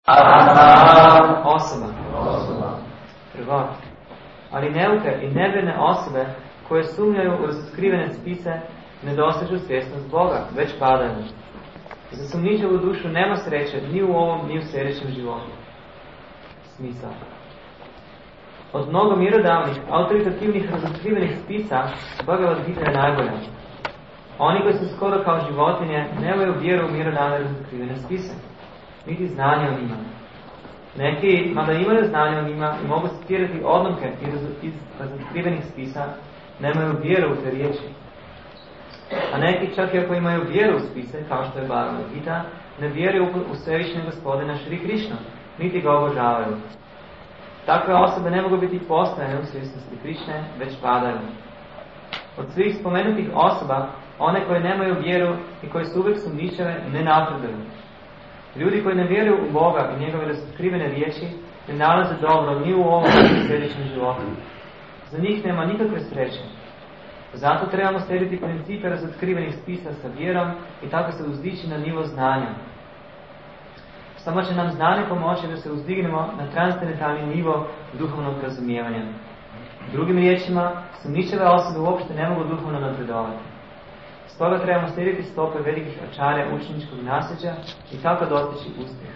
Osoba. Prvak. Ali neuke i nevjerne osobe koje sumnjaju u razotkrivene spise ne dosežu svjesnost Boga, već padaju. Za sumnjičevu dušu nema sreće ni u ovom ni u sljedećem životu. Smisao. Od mnogo mjerodavnih, autoritativnih razotkrivenih spisa Bhagavad Gita je najbolja. Oni koji su skoro kao životinje nemaju vjeru u mjerodavne razotkrivene spise, niti znanje o njima. Neki, mada imaju znanje o njima i mogu citirati odlomke iz razotkrivenih spisa, nemaju vjeru u te riječi. A neki čak i ako imaju vjeru u spise, kao što je Bhagavad Gita, ne vjeruju u svevišnjeg gospodina Šri Krišnu, niti ga obožavaju. Takve osobe ne mogu biti postojane u svjesnosti Krišne, već padaju. Od svih spomenutih osoba, one koje nemaju vjeru i koje su uvijek sumnjičave, ne napreduju. Ljudi koji ne vjeruju u Boga i njegove razotkrivene riječi, ne nalaze dobro ni u ovom ni u sljedećem životu. Za njih nema nikakve sreće. Zato trebamo slijediti principe razotkrivenih spisa sa vjerom i tako se uzdići na nivo znanja. Samo će nam znanje pomoći da se uzdignemo na transcendentalni nivo duhovnog razumijevanja. Drugim riječima, sumnjičave osobe uopšte ne mogu duhovno napredovati. Stoga trebamo slijediti stope velikih ačarja učeničkog nasljeđa i tako dostići uspjeh.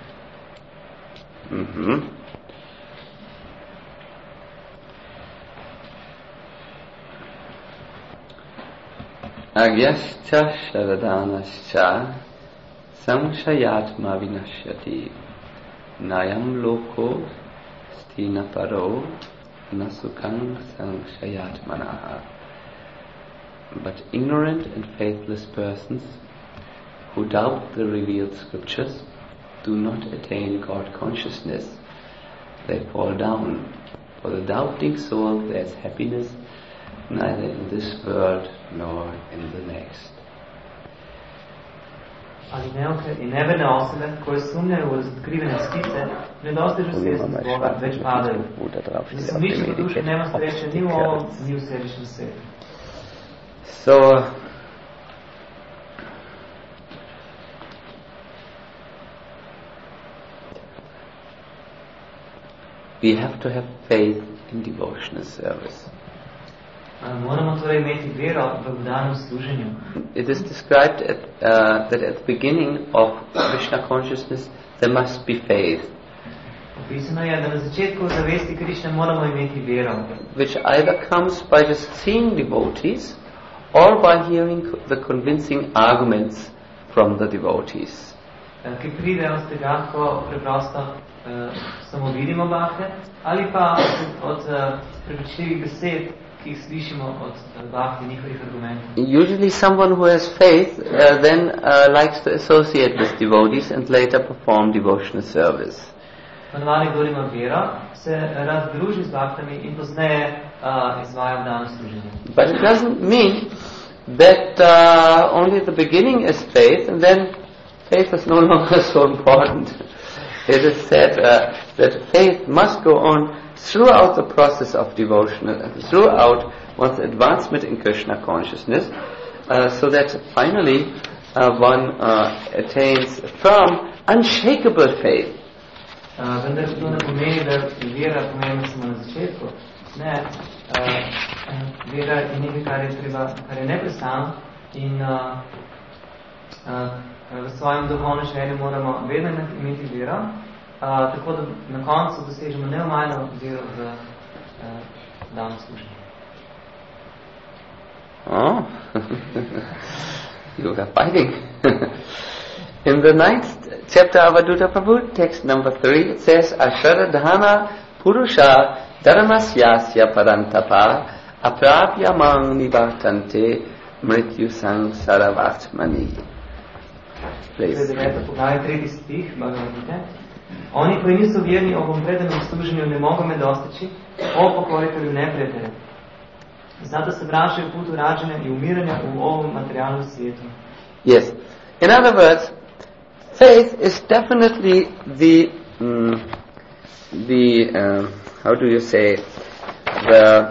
Agyascha sharadanascha samshayatma vinashyati nayam loko stina paro nasukang samshayatmanaha. But ignorant and faithless persons who doubt the revealed scriptures do not attain God consciousness. They fall down. For the doubting soul there is happiness neither in this world nor in the next. Ali neuke i neverne osobe koje sumnjaju u razotkrivene spise ne dostižu svjesnost Boga, već padaju. Za sumnjičevu dušu nema sreće ni u ovom ni u sljedećem svijetu. So, we have to have faith in devotional service. Moramo torej imeti vero v vdanem služenju. It is described that at the beginning of Krishna consciousness there must be faith. Opisano je da na začetku zavesti Krišne moramo imeti vero. Which either comes by just seeing devotees or by hearing the convincing arguments from the devotees. Ki pride od tega, ko preprosto samo vidimo bakte, ali pa od prepričljivih besed, ki jih slišimo od bakte, njihovih argumentov. Usually someone who has faith then likes to associate with devotees and later perform devotional service. Ponovadi, kdo ima vero, se rad druži z baktami in pozneje izvaja vdano služenje. But it doesn't mean that only at the beginning is faith and then faith is no longer so important. It is said that faith must go on throughout the process of devotion, throughout one's advancement in Krishna consciousness, so that finally one attains firm, unshakable faith. Vendar to ne pomeni, da vera pomeni samo na začetku. Ne, vera je nekaj, kar je neprestano in v svojem duhovnem življenju moramo vedno imeti vero, tako da na koncu dosežemo neomajno vero v dano služenje. Oh, you are fighting. In the 9th chapter of Avadhuta Prabhu, text number 3, it says, Asharadhana Purusha Dharmasyasya Parantapa Aprapyamang Nivartante Mrityu Sangsaravatmani. Please. Oni koji nisu vjerni ovom predanom služenju ne mogu me dostići, o pokoritelju neprijatelja. Zato se vraćaju putu rađanja i umiranja u ovom materijalnom svijetu. Yes. In other words, faith is definitely the how do you say, the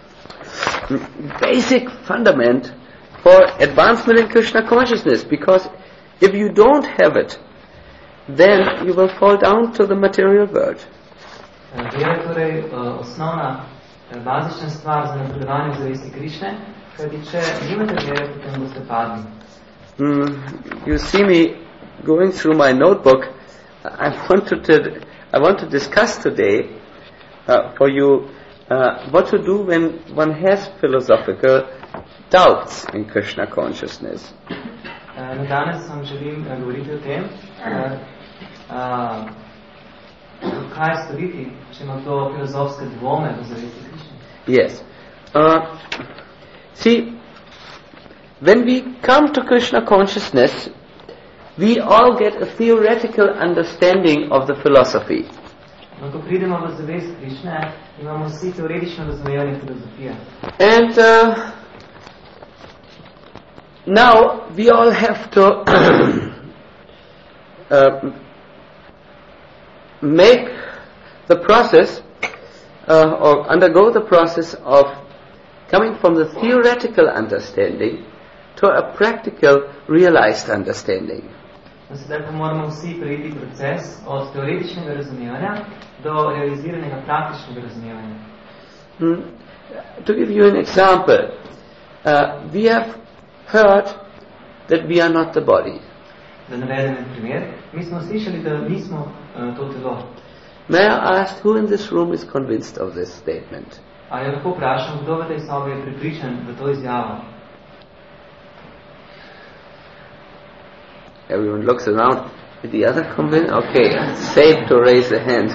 basic fundament for advancement in Krishna consciousness, because if you don't have it, then you will fall down to the material world. Vera je torej osnovna, bazična stvar za napredovanje v zavesti Krišne, kajti če nimate vere, potem boste padli. You see me going through my notebook. I want to discuss today for you what to do when one has philosophical doubts in Krishna consciousness. Danes vam želim govoriti o tem, kaj storiti, če ima to filozofske dvome v zavesti Krišne. Yes. See, when we come to Krishna consciousness, we all get a theoretical understanding of the philosophy. No, ko pridemo v zavest Krišne, imamo vsi teoretično razumevanje filozofije. And now we all have to make the process or undergo the process of coming from the theoretical understanding to a practical, realized understanding. Sedaj pa moramo vsi prejти proces od teoretičnega razumevanja do realiziranega praktičnega razumevanja. To give you an example, we have heard that we are not the body. Da navedem en primer, mi smo slišali, da nismo to telo. May I ask who in this room is convinced of this statement? Ali lahko vprašam, kdo v tej sobi je prepričan v to izjavo? Everyone looks around. Is the other convinced? Okay, it's safe to raise the hand.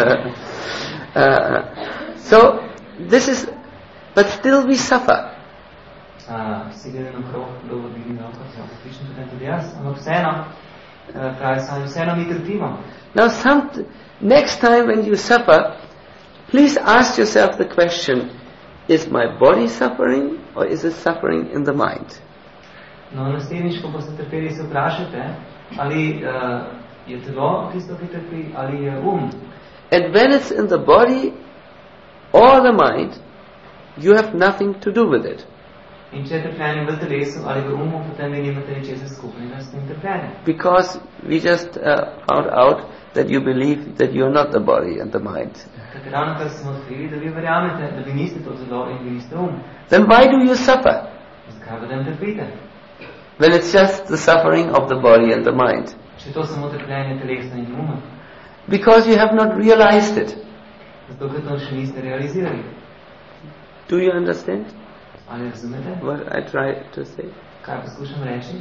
So this is, but still we suffer. Vsi gledamo krog, dolgo vidim roko, se prepričam potem tudi jaz, ampak vseeno, pravi sami, vseeno mi trpimo. Now next time when you suffer, please ask yourself the question, is my body suffering or is it suffering in the mind? No, naslednjič, ko boste trpeli, se vprašate, ali je telo tisto, ki trpi, ali je And when it's in the body or the mind, you have nothing to do with it. In če je trpljenje v telesu ali v potem vi nimate ničesar skupnega s tem trpljenjem. Because we just found out that you believe that you are not the body and the mind. Kajti ravno kar smo odkrili, da vi verjamete, da vi niste to telo in vi niste Then why do you suffer? Zakaj potem trpite? When it's just the suffering of the body and the mind. Če to samo trpljenje telesa in Because you have not realized it. Zato, ker to še niste realizirali. Do you understand Ali razumete? what I try to say? Kaj poskušam reči?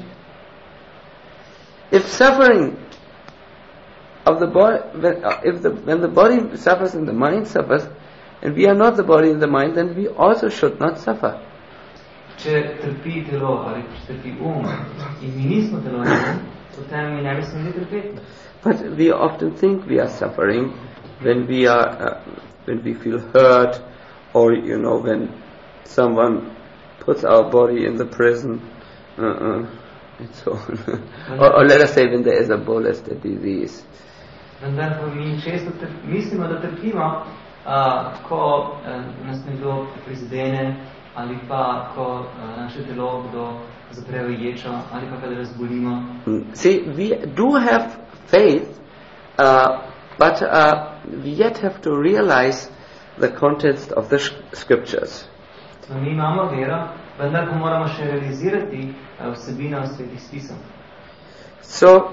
If suffering of the body, when the body suffers and the mind suffers, and we are not the body and the mind, then we also should not suffer. Če trpi telo ali trpi in mi nismo telo in potem mi ne bi smeli trpeti. But we often think we are suffering when we feel hurt, or when someone puts our body in the prison, and so on. or let us say when there is a bolus, a disease. Vendar pa mi često mislimo, da trpimo, ko nas nekdo prizadene, ali pa ko naše telo kdo zapre v ječo, ali pa kadar razbolimo. See, we do have faith, but we yet have to realize the context of the scriptures. Mi imamo vero, vendar pa moramo še realizirati vsebino svetih spisov. So,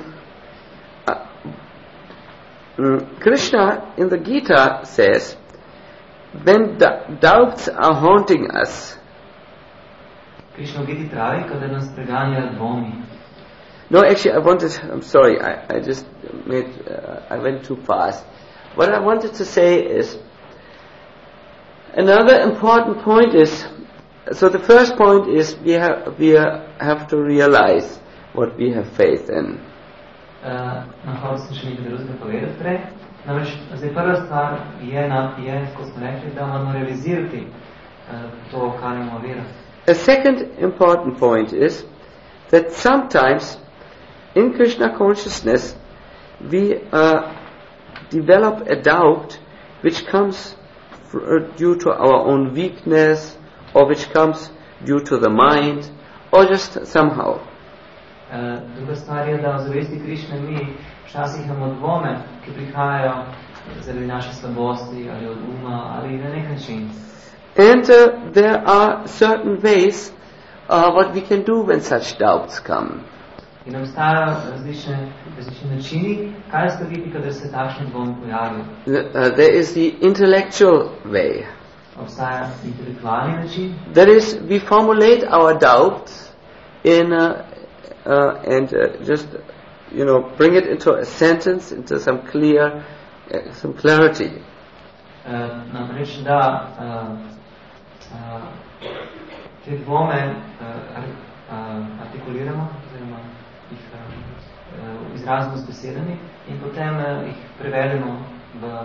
Krishna in the Gita says, when doubts are haunting us, Krishna v Giti pravi, kadar nas preganjajo dvomi. No, actually, I'm sorry, I just I went too fast. What I wanted to say is, another important point is, so the first point is we have to realize what we have faith in. Hotel sem še nekaj drugega povedati prej. Namreč, zdaj prva stvar je, ko smo rekli, da moramo realizirati to, kar imamo vero. A second important point is that sometimes in Krishna consciousness we develop a doubt which comes due to our own weakness, or which comes due to the mind, or just somehow. Druga stvar je, da v zavesti Krišne mi včasih imamo dvome, ki prihajajo zaradi naše slabosti ali od uma ali na nek način. And there are certain ways what we can do when such doubts come. In obstajajo različni načini, kaj storiti, kadar se takšen dvom pojavi. There is the intellectual way. Obstaja intelektualni način. That is, we formulate our doubts in and just bring it into a sentence, into some clarity. Namreč, da te dvome artikuliramo, oziroma jih izrazimo z besedami in potem jih prevedemo v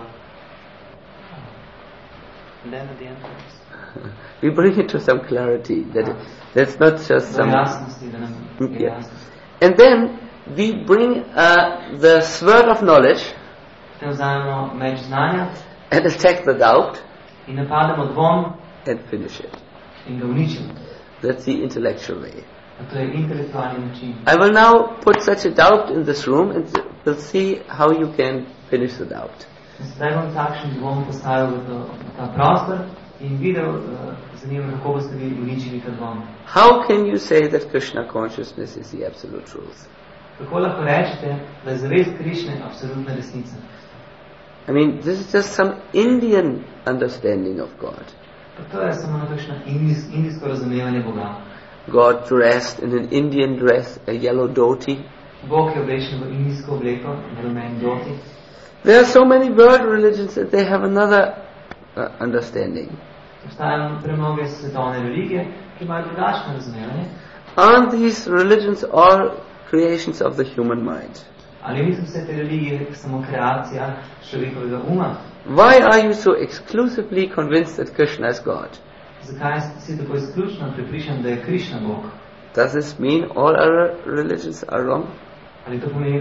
we bring it to some clarity. That's not just some. Yeah. And then we bring the sword of knowledge and attack the doubt and finish it. That's the intellectual way. I will now put such a doubt in this room and we'll see how you can finish the doubt. How can you say that Krishna consciousness is the absolute truth? I mean, this is just some Indian understanding of God. God dressed in an Indian dress, a yellow dhoti. There are so many world religions that they have another understanding. Aren't these religions all creations of the human mind? Why are you so exclusively convinced that Krishna is God? Does this mean all other religions are wrong? I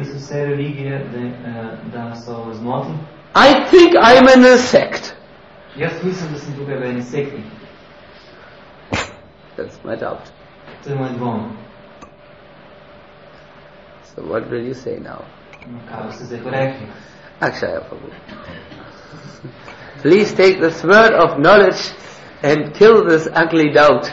think I am in a sect. That's my doubt. So what will you say now? Akshaya Prabhu. Please take the sword of knowledge and kill this ugly doubt.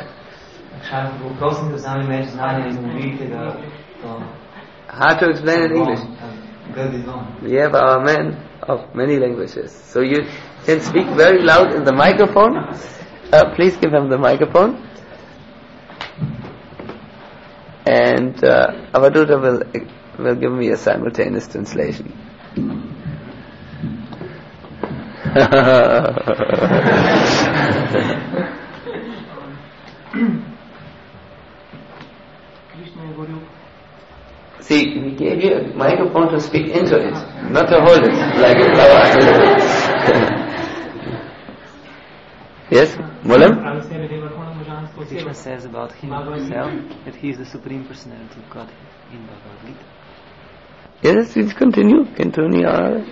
Hard to explain in English. We have our men of many languages. So you can speak very loud in the microphone. Please give him the microphone. And Avaduta will give me a simultaneous translation. See, we gave you a microphone to speak into it, not to hold it like a flower. Yes, Mulam? Krishna says about himself that he is the Supreme Personality of God in Bhagavad Gita. Yes, please continue. Continue.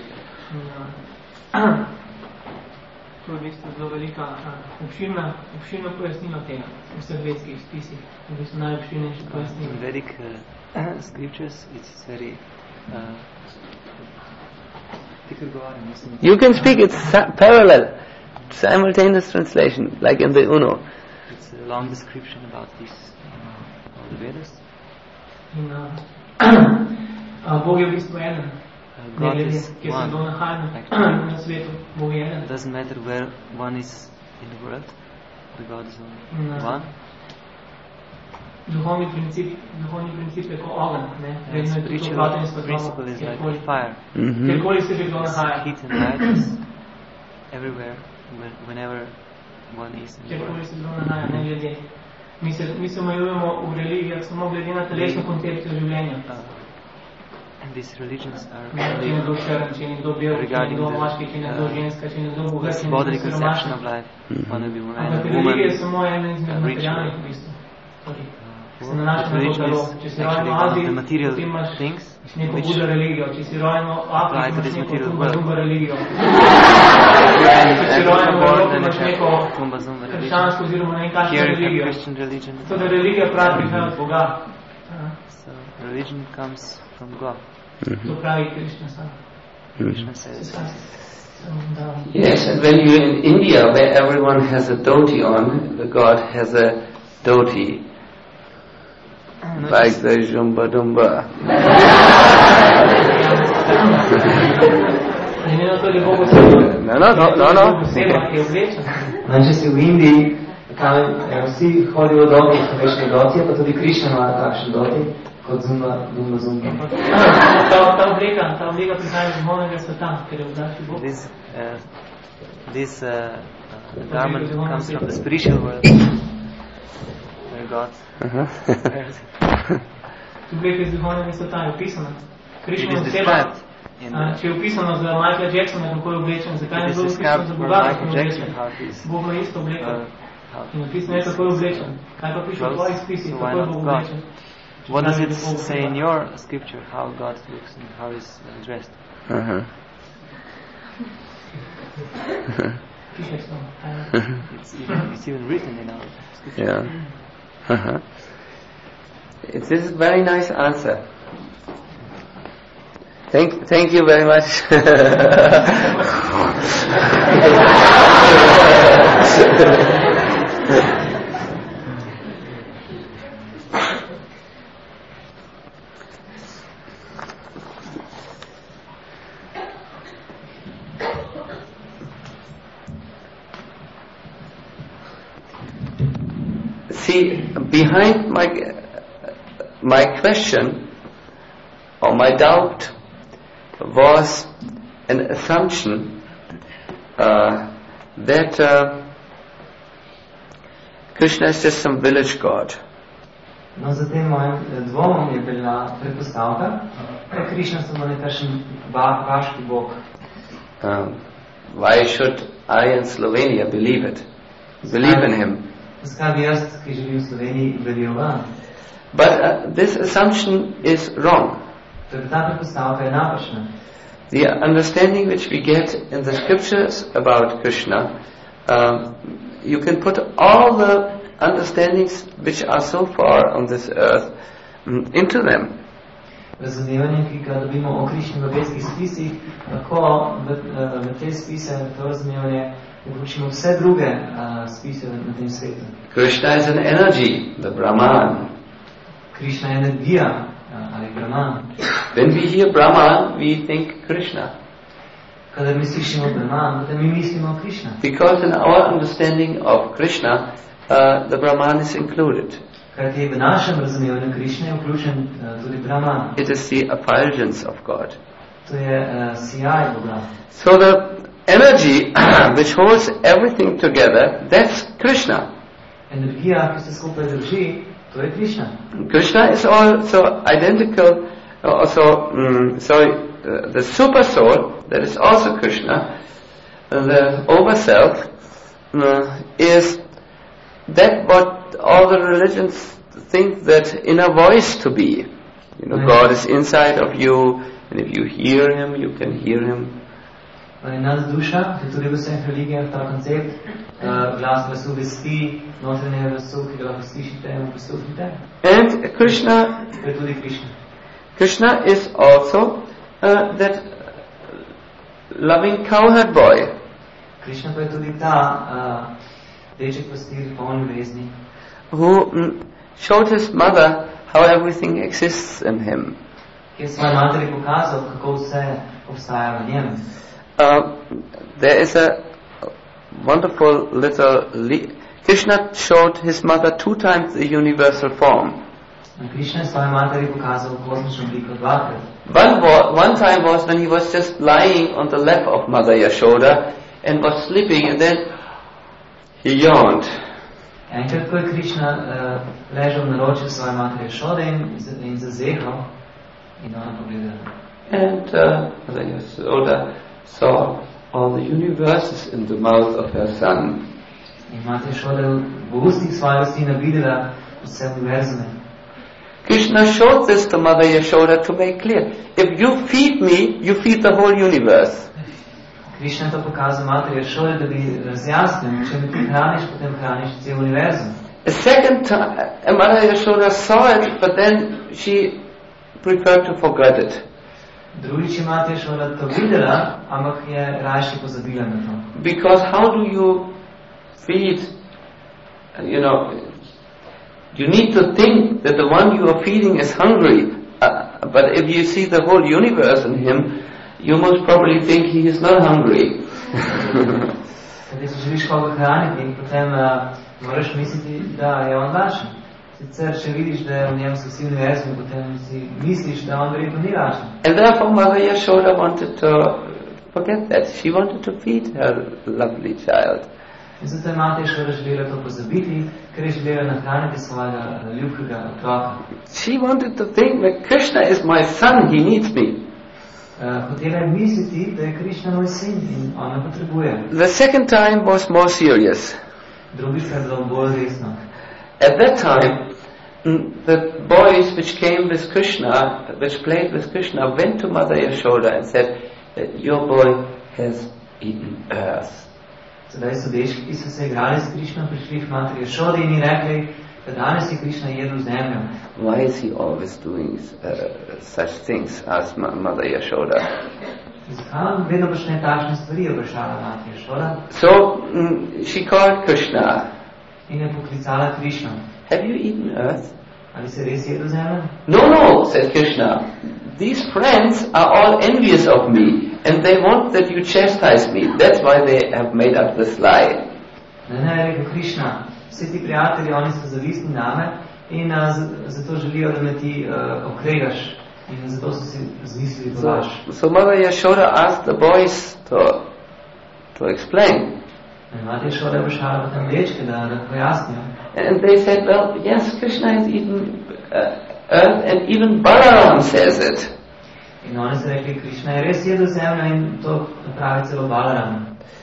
To je v bistvu zelo velika, obširno pojasnilo tega v vseh vedskih spisih. V bistvu najobširnejše pojasnilo. In Vedic scriptures, it's very you can speak, it's parallel, simultaneous translation, like in the Uno. It's a long description about this, all the Vedas. Bog je v bistvu eden. God is one. It doesn't matter where one is in the world, the God is only one. Duhovni princip je kot ogen, ne? Spiritual principle is like fire. Kjerkoli se že kdo nahaja. Heat and light is everywhere, whenever one is in the world. Kjerkoli se kdo nahaja, ne glede. Mi se omejujemo v religijah samo glede na telesno koncepcijo življenja. And these religions are regarding this bodily conception of life. One will be man, woman, rich. Religion is actually one of the material things which apply to this material world. If you are born, then you have Tumba Zumba religion. Here you have Christian religion. So religion comes from God. To pravi Krishna sam. Krishna says. Yes, and when you're in India, where everyone has a dhoti on, the God has a dhoti. Like the Jumba Dumba. No. Znači si v Indiji, tam vsi hodijo v doti, večne dotije, pa tudi Krishna ima takšen doti, kot Zumba. Ta oblika prihaja iz duhovnega sveta, ker je vdaši Bog. This garment comes from the spiritual world, where God Oblika iz duhovnega sveta je opisana. Krishna oseba, če je opisano za Michaela Jacksona, kako je oblečen, zakaj je bilo opisano za Boga, kako je oblečen? Bog ima isto obleko. In opisano je, kako je oblečen. Kaj pa piše v tvojih spisih, kako je Bog oblečen? What does it say in your scripture, how God looks and how he's dressed? It's even written in our scripture. Yeah. This is a very nice answer. Thank you very much. See, behind my question or my doubt was an assumption that Krishna is just some village god. No, za tem mojim dvomom je bila predpostavka, da je Krishna samo nekakšen vaški bog. Why should I in Slovenia believe it? Believe in him? Zakaj bi jaz, ki živim v Sloveniji, verjel vam? But this assumption is wrong. Ta predpostavka je napačna. The understanding which we get in the scriptures about Krishna, you can put all the understandings which are so far on this earth into them. Razumevanje, ki ga dobimo o Krišni v vedskih spisih, lahko v te spise, v to razumevanje, vključimo vse druge spise na tem svetu. Krishna is an energy, the Brahman. Krishna je energija, ali Brahman. When we hear Brahman, we think Krishna. Kadar mi slišimo Brahman, potem mi mislimo Krishna. Because in our understanding of Krishna, the Brahman is included. Kajti v našem razumevanju Krishna je vključen tudi Brahman. It is the effulgence of God. To je sijaj Boga. So the energy which holds everything together, that's Krishna. Energija, ki se skupaj drži, to je Krishna. Krishna is also identical, the super soul, that is also Krishna, the overself, is that what all the religions think that inner voice to be. You know, God is inside of you, and if you hear Him, you can hear Him. Nas duša, je tudi v vseh religijah ta koncept, glas glasu vesti, notranje glasu, ki ga lahko slišite in prisluhnite. And Krishna, je tudi Krishna. Krishna is also that loving cowherd boy. Krishna pa je tudi ta deček pastir, poln ljubezni, who showed his mother how everything exists in him. Ki je svoji materi pokazal, kako vse obstaja v njem. There is a wonderful little Krishna showed his mother 2 times the universal form. Krishna je svoji materi pokazal kozmično obliko dvakrat. One time was when he was just lying on the lap of Mother Yashoda and was sleeping, and then he yawned. Enkrat, ko je Krishna ležal na ročju svoje materi Yashoda in zazehal, in ona pogledala. And Mother Yashoda saw all the universes in the mouth of her son. In Mati Yashoda v ustih svojega sina videla vse univerzume. Krishna showed this to Mother Yashoda to make clear. If you feed me, you feed the whole universe. Krishna je to pokazal materi Yashoda, da bi razjasnil, če me ti hraniš, potem hraniš cel univerzum. A second time, Mother Yashoda saw it, but then she preferred to forget it. Drugič ima Yashoda to videla, ampak je rajši pozabila na to. Because how do you feed, you need to think that the one you are feeding is hungry. But if you see the whole universe in him, you most probably think he is not hungry. Če želiš koga hraniti, potem moraš misliti, da je on lačen. Sicer, če vidiš, da je v njem so vsi univerzumi, potem si misliš, da on verjetno ni lačen. And therefore Mother Yashoda wanted to forget that. She wanted to feed her lovely child. In zato je Mati Yashoda želela to pozabiti, ker je želela nahraniti svojega ljubkega otroka. She wanted to think that Krishna is my son, he needs me. Hotela je misliti, da je Krishna moj sin in on me potrebuje. The second time was more serious. Drugič je bilo bolj resno. At that time, the boys which came with Krishna, which played with Krishna, went to Mother Yashoda and said that your boy has eaten earth. Sedaj so dečki, ki so se igrali s Krishnom, prišli k Materi Yashodi in ji rekli, da danes je Krishna jedel zemljo. Why is he always doing such things? Asked Mother Yashoda. Zakaj on vedno počne takšne stvari, vprašala Mati Yashoda. So she called Krishna. In je poklicala Krishna. Have you eaten earth? Ali se res jedel zemljo? No, said Krishna. These friends are all envious of me, and they want that you chastise me. That's why they have made up this lie. Ne, je rekel Krishna. Vsi ti prijatelji, oni so zavistni name in zato želijo, da me ti okregaš. In zato so si zmislili to laž. So Mother Yashoda asked the boys to explain. In Mati Yashoda je vprašala potem dečke, da pojasnijo. And they said, well, yes, Krishna has eaten earth, and even Balaram says it. In oni so rekli, Krishna je res jedel zemljo in to pravi celo Balaram.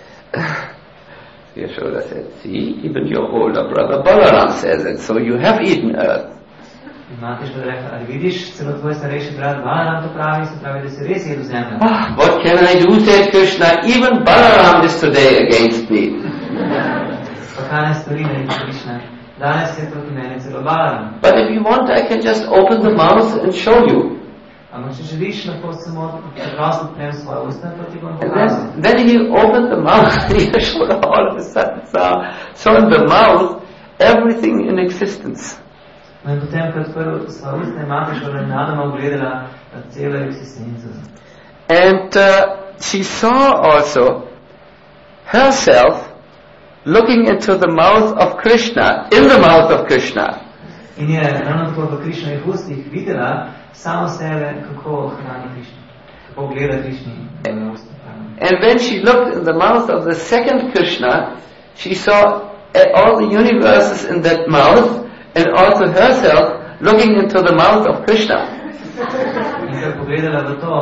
Yashoda said, see, even your older brother Balaram says it, so you have eaten earth. In Mati Yashoda rekla, ali vidiš, celo tvoj starejši brat Balaram to pravi, se pravi, da si res jedel zemljo. What can I do, said Krishna, even Balaram is today against me. Pa kaj ne stori, rekel Krishna, danes je proti meni celo Balaram. But if you want, I can just open the mouth and show you. Ampak če želiš, lahko samo preprosto odprem svoje usta, to ti bom pokazal. Then he opened the mouth, and Yashoda all of a sudden saw in the mouth everything in existence. In potem, ko je odprl svoje usta, je Mati Yashoda nenadoma ugledala celo eksistenco. And she saw also herself looking into the mouth of Krishna, in the mouth of Krishna. In je ravno tako v Krishnovih ustih videla samo sebe, kako hrani Krishna, kako gleda Krishni v usta. And when she looked in the mouth of the second Krishna, she saw all the universes in that mouth, and also herself looking into the mouth of Krishna. In ko je pogledala v to,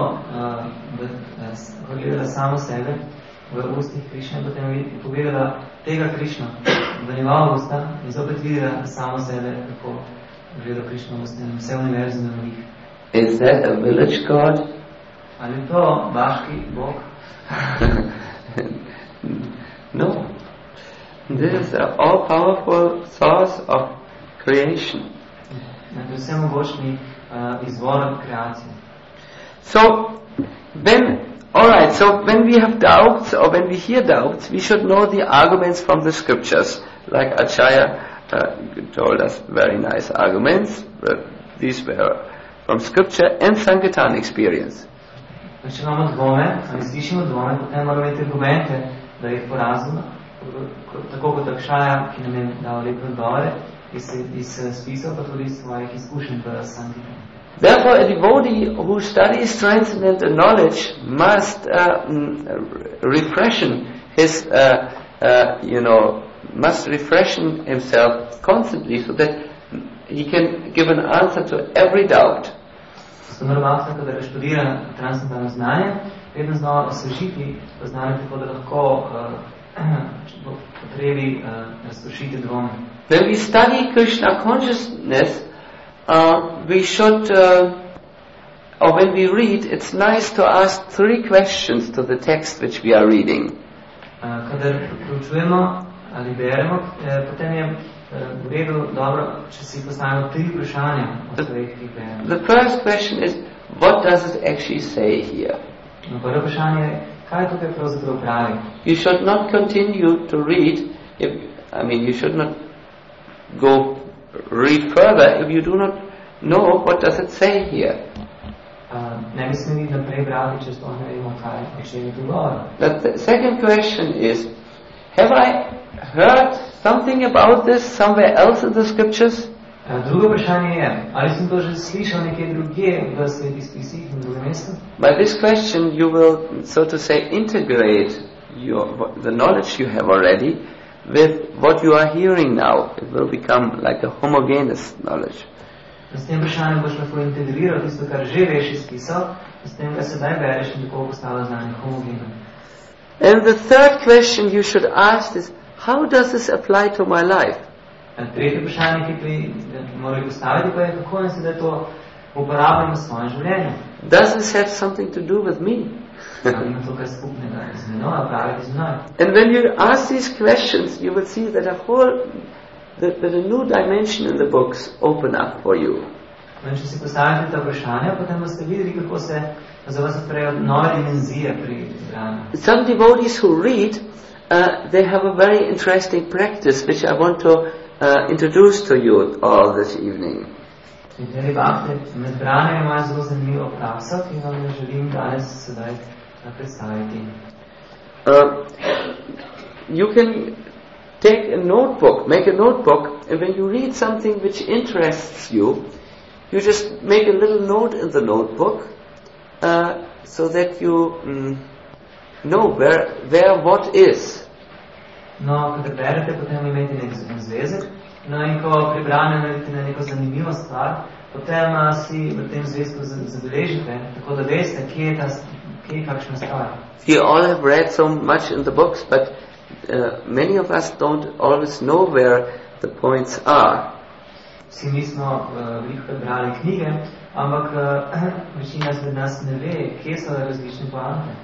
ko je gledala samo sebe v ustih Krishna, potem je pogledala tega Krishna v njegova usta in zopet videla samo sebe, kako gleda Krishna v usta in vse univerzume v njih. Is that a village god? Ali je to vaški bog? No. This is an all-powerful source of creation. To je vsemogočni izvor kreacije. So, when we have doubts or when we hear doubts, we should know the arguments from the scriptures. Like Acharya told us very nice arguments. These were from scripture and Sankirtan experience. Če imamo dvome, ali slišimo dvome, potem moramo imeti argumente, da jih porazimo, tako kot Acharya, ki nam je dal lepe odgovore, iz spisov, pa tudi iz svojih izkušenj v Sankirtanu. Therefore, a devotee who studies transcendental knowledge must refreshen his, must refreshen himself constantly so that he can give an answer to every doubt. Normalno, kada študira transcendentalno znanje, vedno znova osvežiti to znanje, tako da lahko potrebi razpršiti dvome. When we study Krishna consciousness, we should, or when we read, it's nice to ask 3 questions to the text which we are reading. Kadar proučujemo ali beremo, potem je v redu, dobro, če si postavimo 3 vprašanja o svojih kriterijev. The first question is, what does it actually say here? Prvo vprašanje je, kaj tukaj pravzaprav pravi? You should not continue to read, you should not go read further if you do not know what does it say here. Ne bi smeli naprej brati, če sploh ne vemo, kaj o čem je tu govora. The second question is, have I heard something about this somewhere else in the scriptures? Drugo vprašanje je, ali sem to že slišal nekje drugje v svetih spisih in drugem mestu? By this question you will, so to say, integrate the knowledge you have already with what you are hearing now. It will become like a homogeneous knowledge. S tem vprašanjem boš lahko integriral tisto, kar že veš iz spisov, s tem, kar sedaj bereš in tako postalo znanje homogeno. And the third question you should ask is, how does this apply to my life? Tretje vprašanje, ki morajo postaviti, pa je, kako se da to uporabljamo v svojem življenju. Does this have something to do with me? Ima to kaj skupnega z menoj, praviti z menoj. And when you ask these questions, you will see that that a new dimension in the books open up for you. Če si postavite ta vprašanja, potem boste videli, kako se za vas odprejo nove dimenzije pri branju. Some devotees who read, they have a very interesting practice which I want to introduce to you all this evening. Med branjem imajo zelo zanimivo prakso, ki vam ne želim danes sedaj predstaviti. You can take a notebook, make a notebook, and when you read something which interests you, you just make a little note in the notebook, so that you know where what is. No, ko berete, potem imate nek zvezek, no in ko pri branju naredite na neko zanimivo stvar, potem si v tem zvezku zabeležite, tako da veste, kje je kakšna stvar. We all have read so much in the books, but many of us don't always know where the points are. Vsi mi smo veliko prebrali knjige, ampak večina izmed nas ne ve, kje so različne poante.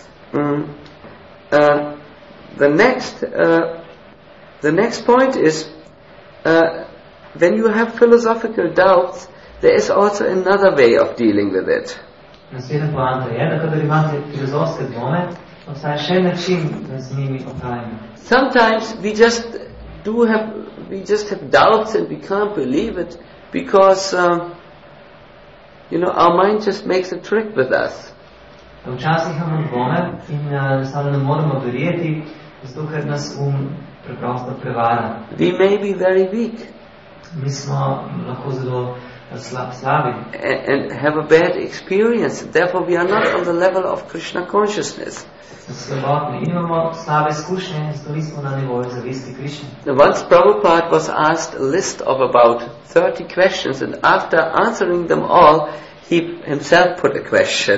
The next point is, when you have philosophical doubts, there is also another way of dealing with it. Naslednja poanta je, da kadar imate filozofske dvome, obstaja še način, da z njimi opravimo. Sometimes we just have doubts and we can't believe it because our mind just makes a trick with us. Včasih imamo dvome in samo ne moremo verjeti, zato ker nas preprosto prevara. We may be very weak. Mi smo lahko zelo slabi. And have a bad experience. Therefore we are not on the level of Krishna consciousness. Once Prabhupada was asked a list of about 30 questions, and after answering them all, he himself put a question.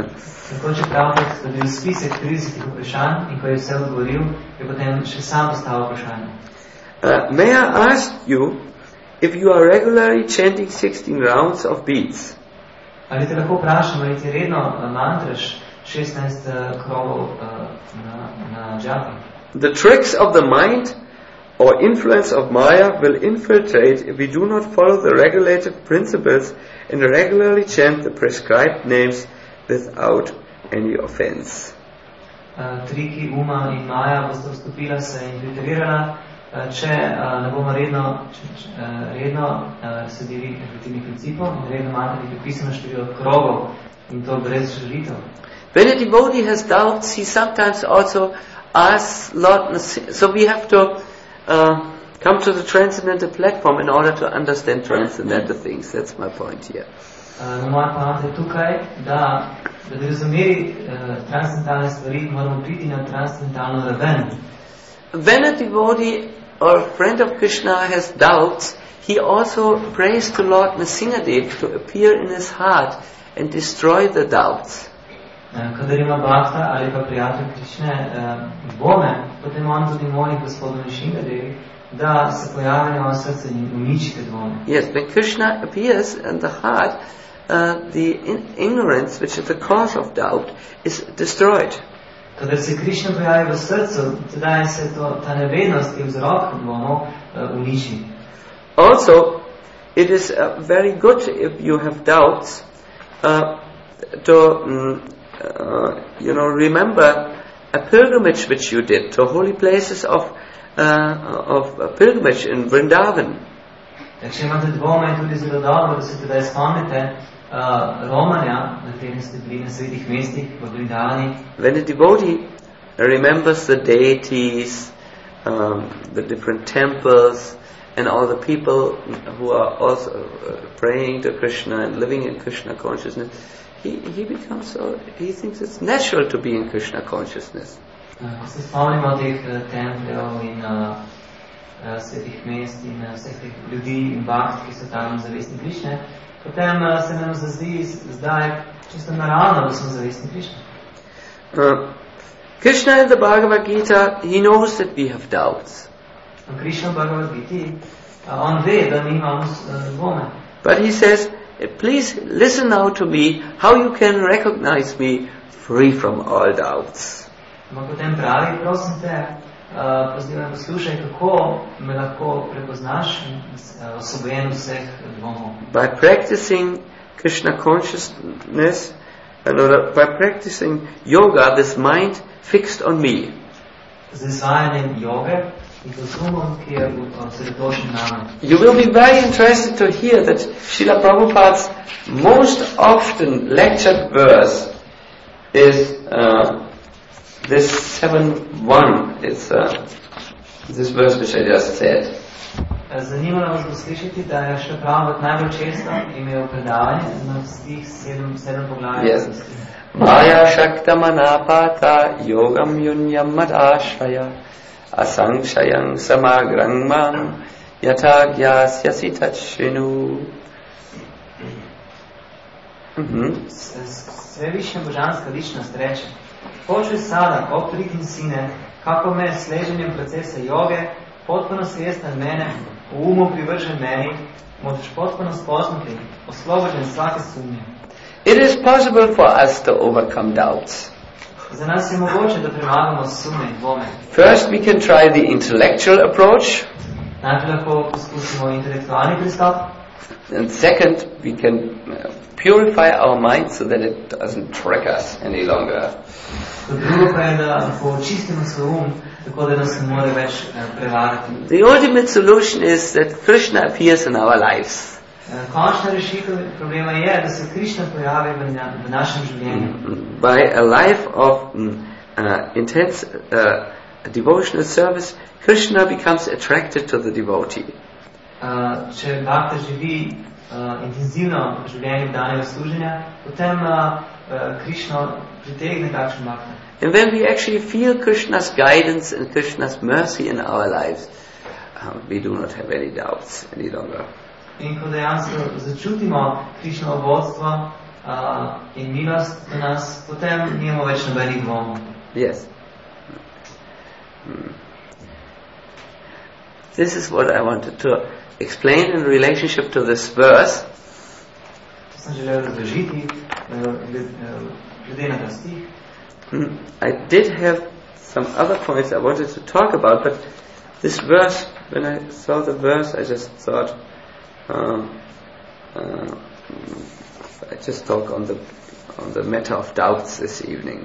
May I ask you if you are regularly chanting 16 rounds of beads? Ali te lahko vprašam, ali ti redno mantraš 16 krogov na džapi? The tricks of the mind or influence of Maya will infiltrate if we do not follow the regulative principles and regularly chant the prescribed names without any offense. Triki uma in Maja bosta vstopila, se infiltrirala, če ne bomo redno sledili efektivnih principov in redno mantrali pripisano število krogov in to brez žalitev. When a devotee has doubts, he sometimes also asks Lord, so we have to come to the transcendental platform in order to understand transcendental things. That's my point here. Moja poanta je tukaj, da bi razumeli transcendentalne stvari, moramo priti na transcendentalno raven. When a devotee or a friend of Krishna has doubts, he also prays to Lord Nrsingadev to appear in his heart and destroy the doubts. Kadar ima bhakta ali pa prijatelj Krišne dvome, potem on tudi moli gospodu Nrsingadevi, da se pojavi na njegovo srce in uničite dvome. Yes, when Krishna appears in the heart, the ignorance, which is the cause of doubt, is destroyed. Kadar se Krišna pojavi v srcu, tedaj se ta nevednost, ki je vzrok dvomov, uniči. Also, it is very good if you have doubts to remember a pilgrimage which you did to holy places of pilgrimage in Vrindavan. Če imate dvome, je tudi zelo dobro, da se tedaj spomnite romanja, na katerem ste bili na svetih mestih v Vrindavani. When a devotee remembers the deities, the different temples, and all the people who are also praying to Krishna and living in Krishna consciousness, he becomes so, he thinks it's natural to be in Krishna consciousness. Ko se spomnimo teh templjev in svetih mest in vseh teh ljudi in bhakt, ki so tam zavestni Krišne, potem se nam zazdi zdaj čisto naravno, da smo zavestni Krišne. Krishna in the Bhagavad Gita, he knows that we have doubts. Krishna v Bhagavad Gita, on ve, da mi imamo dvome. But he says, please listen now to me, how you can recognize me free from all doubts. Ampak potem pravi, prosim te, poslušaj, kako me lahko prepoznaš osvobojen vseh dvomov. By practicing Krishna consciousness, by practicing yoga, this mind fixed on me. Z izvajanjem joge in razumom, ki je osredotočen name. You will be very interested to hear that Srila Prabhupada's most often lectured verse is this 7.1. It's this verse which I just said. Zanimalo vas bo slišati, da je še Prabhupada najbolj često imel predavanje na stih 7 poglavij. Yes. Maya Shakta Manapata Yogam Yunyam Madashraya Asankshayam Samagrang Mam Yata Gyasyasi Tachinu. Svevišnja božanska ličnost reče: Počuj sada, o pritin sine, kako me sleženjem procesa joge, potpuno svjestan mene, v umu privržen meni, možeš potpuno spoznati, oslobođen svake sumnje. It is possible for us to overcome doubts. Za nas je mogoče, da premagamo sumnje in dvome. First we can try the intellectual approach. Najprej lahko poskusimo intelektualni pristop. And second, we can purify our mind so that it doesn't trick us any longer. Drugo pa je, da lahko očistimo svoj um, tako da nas ne more več prevarati. The ultimate solution is that Krishna appears in our lives. Končna rešitev problema je, da se Krishna pojavi v našem življenju. By a life of intense devotional service, Krishna becomes attracted to the devotee. Če bhakta živi intenzivno življenje vdanega služenja, potem Krishna pritegne takšen bhakta. And when we actually feel Krishna's guidance and Krishna's mercy in our lives, we do not have any doubts any longer. In ko dejansko začutimo Krishnovo vodstvo in milost do nas, potem nimamo več nobenih dvomov. Yes. This is what I wanted to explain in relationship to this verse. Sem želel razložiti glede na ta stih. I did have some other points I wanted to talk about, but this verse, when I saw the verse, I just thought I just talk on the matter of doubts this evening.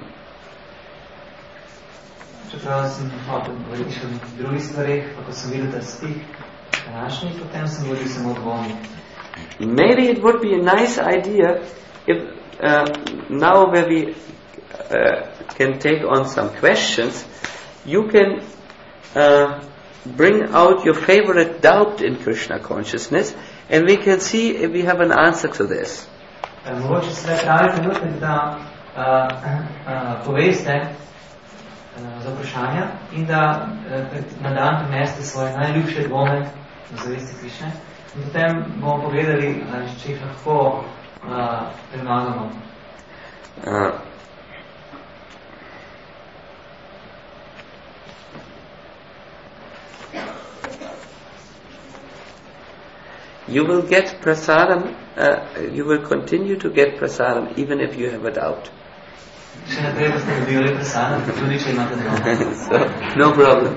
Čeprav sem hotel govoriti še o nekih drugih stvareh, pa ko sem videl ta stih današnji, potem sem govoril samo o dvomu. Maybe it would be a nice idea if now where we can take on some questions, you can bring out your favorite doubt in Krishna consciousness, and we can see if we have an answer to this. Mogoče se pravi trenutek, da poveste za vprašanja in da na dan prinesete svoje najljubše dvome na zavesti Krišne. In potem bomo pogledali, če jih lahko premagamo. You will get prasadam, you will continue to get prasadam even if you have a doubt. Še naprej boste dobili presane, tudi če imate doma. So, no problem.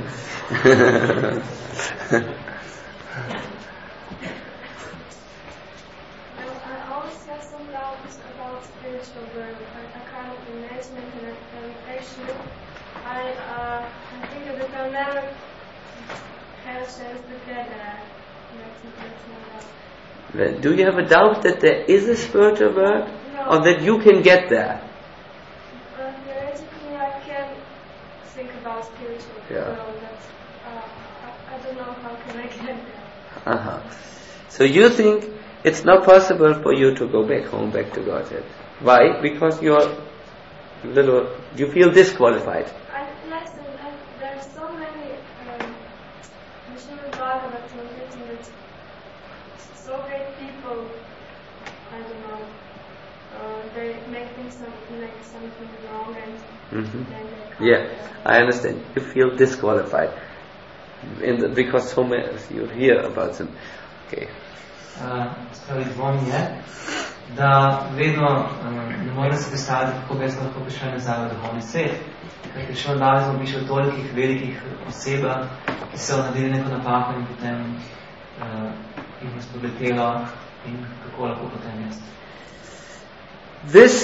Do you have a doubt that there is a spiritual world? No. Or that you can get there? Theoretically, I can think about spiritual world, but I don't know how can I get there. Uh-huh. So you think it's not possible for you to go back home, back to Godhead. Why? Because you feel disqualified. There are so many Srimad Bhagavatam written that so great people, I don't know, they make something wrong and then they come. Yeah, I understand. You feel disqualified because so many you hear about them. Okay. Spravi dvom je, da vedno ne more se predstaviti, kako bi jaz lahko prišel nazaj v duhovni svet. Ker Srimad Bhagavatam piše o tolikih velikih osebah, ki so naredili neko napako in potem jih je spodletelo in kako lahko potem jaz. This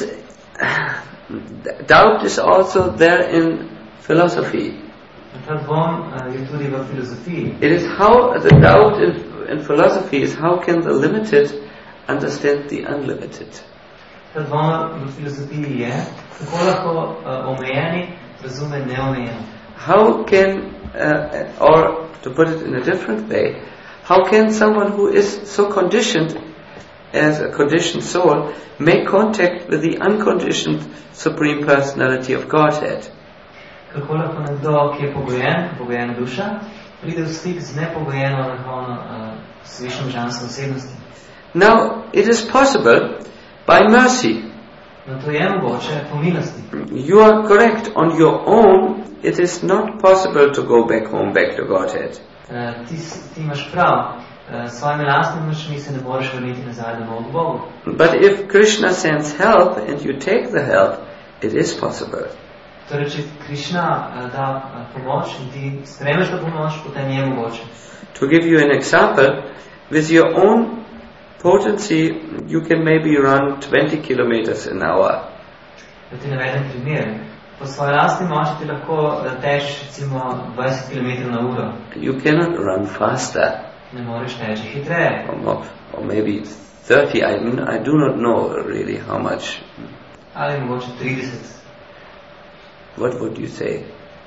doubt is also there in philosophy. Ta dvom je tudi v filozofiji. It is how the doubt in philosophy is how can the limited understand the unlimited. Ta dvom v filozofiji je, kako lahko omejeni razume neomejeno. How can, or to put it in a different way, how can someone who is so conditioned as a conditioned soul make contact with the unconditioned Supreme Personality of Godhead? Kako lahko nekdo, ki je pogojena duša, pride v stik z nepogojeno vrhovno svišno božansko osebnosti? Now, it is possible by mercy. No to je mogoče po milosti. You are correct. On your own, it is not possible to go back home, back to Godhead. Ti imaš prav. Svojimi lastnimi močmi se ne moreš vrniti nazaj domov k Bogu. But if Krishna sends help and you take the help, it is possible. Torej, če Krishna da pomoč in ti spremeš to pomoč, potem je mogoče. To give you an example, with your own potency, you can maybe run 20 kilometers an hour. Da ti navedem primer. Po svoji lastni moči ti lahko tečeš recimo 20 km na uro. You cannot run faster. Ne moreš teči hitreje. Or maybe 30, I do not know really how much. Ali mogoče 30. What would you say?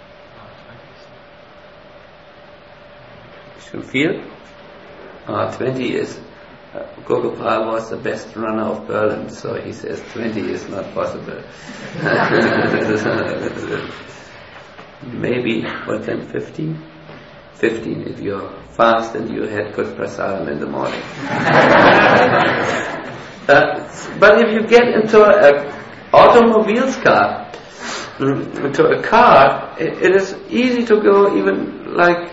You feel? 20 is... Gokopal was the best runner of Berlin, so he says 20 is not possible. Maybe, what then, 15? 15 if you're fast and you had good prasadam in the morning. But if you get into an automobile's car, into a car, it is easy to go even like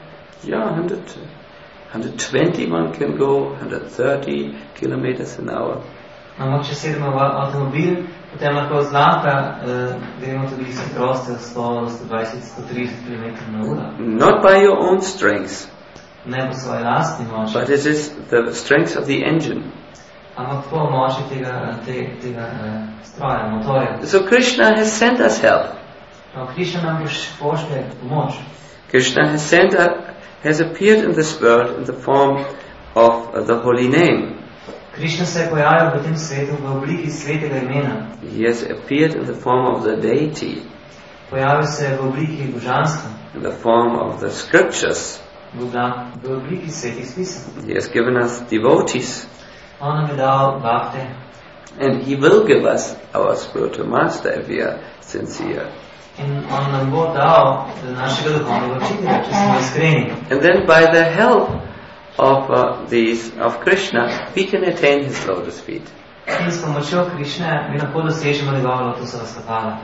120 one can go, 130 kilometers an hour. Ampak če sedemo v avtomobil, potem lahko zlahka gremo tudi s hitrostjo 100, 120, 130 km na uro. Not by your own strength. Ne po svoji lastni moči. But it is the strength of the engine. Ampak po moči tega stroja, motorja. So Krishna has sent us help. Krishna nam pošlje pomoč. Krishna has appeared in this world in the form of the holy name. Krishna se je pojavil v tem svetu v obliki svetega imena. He has appeared in the form of the deity. Pojavil se je v obliki božanstva. In the form of the scriptures. V obliki svetih spisov. He has given us devotees. On nam je dal bhakte. And he will give us our spiritual master if we are sincere. In on nam bo dal našega duhovnega učitelja, če smo iskreni. And then by the help of Krishna, we can attain his lotus feet. In s pomočjo Krišne mi lahko dosežemo njegovo lotusova stopala.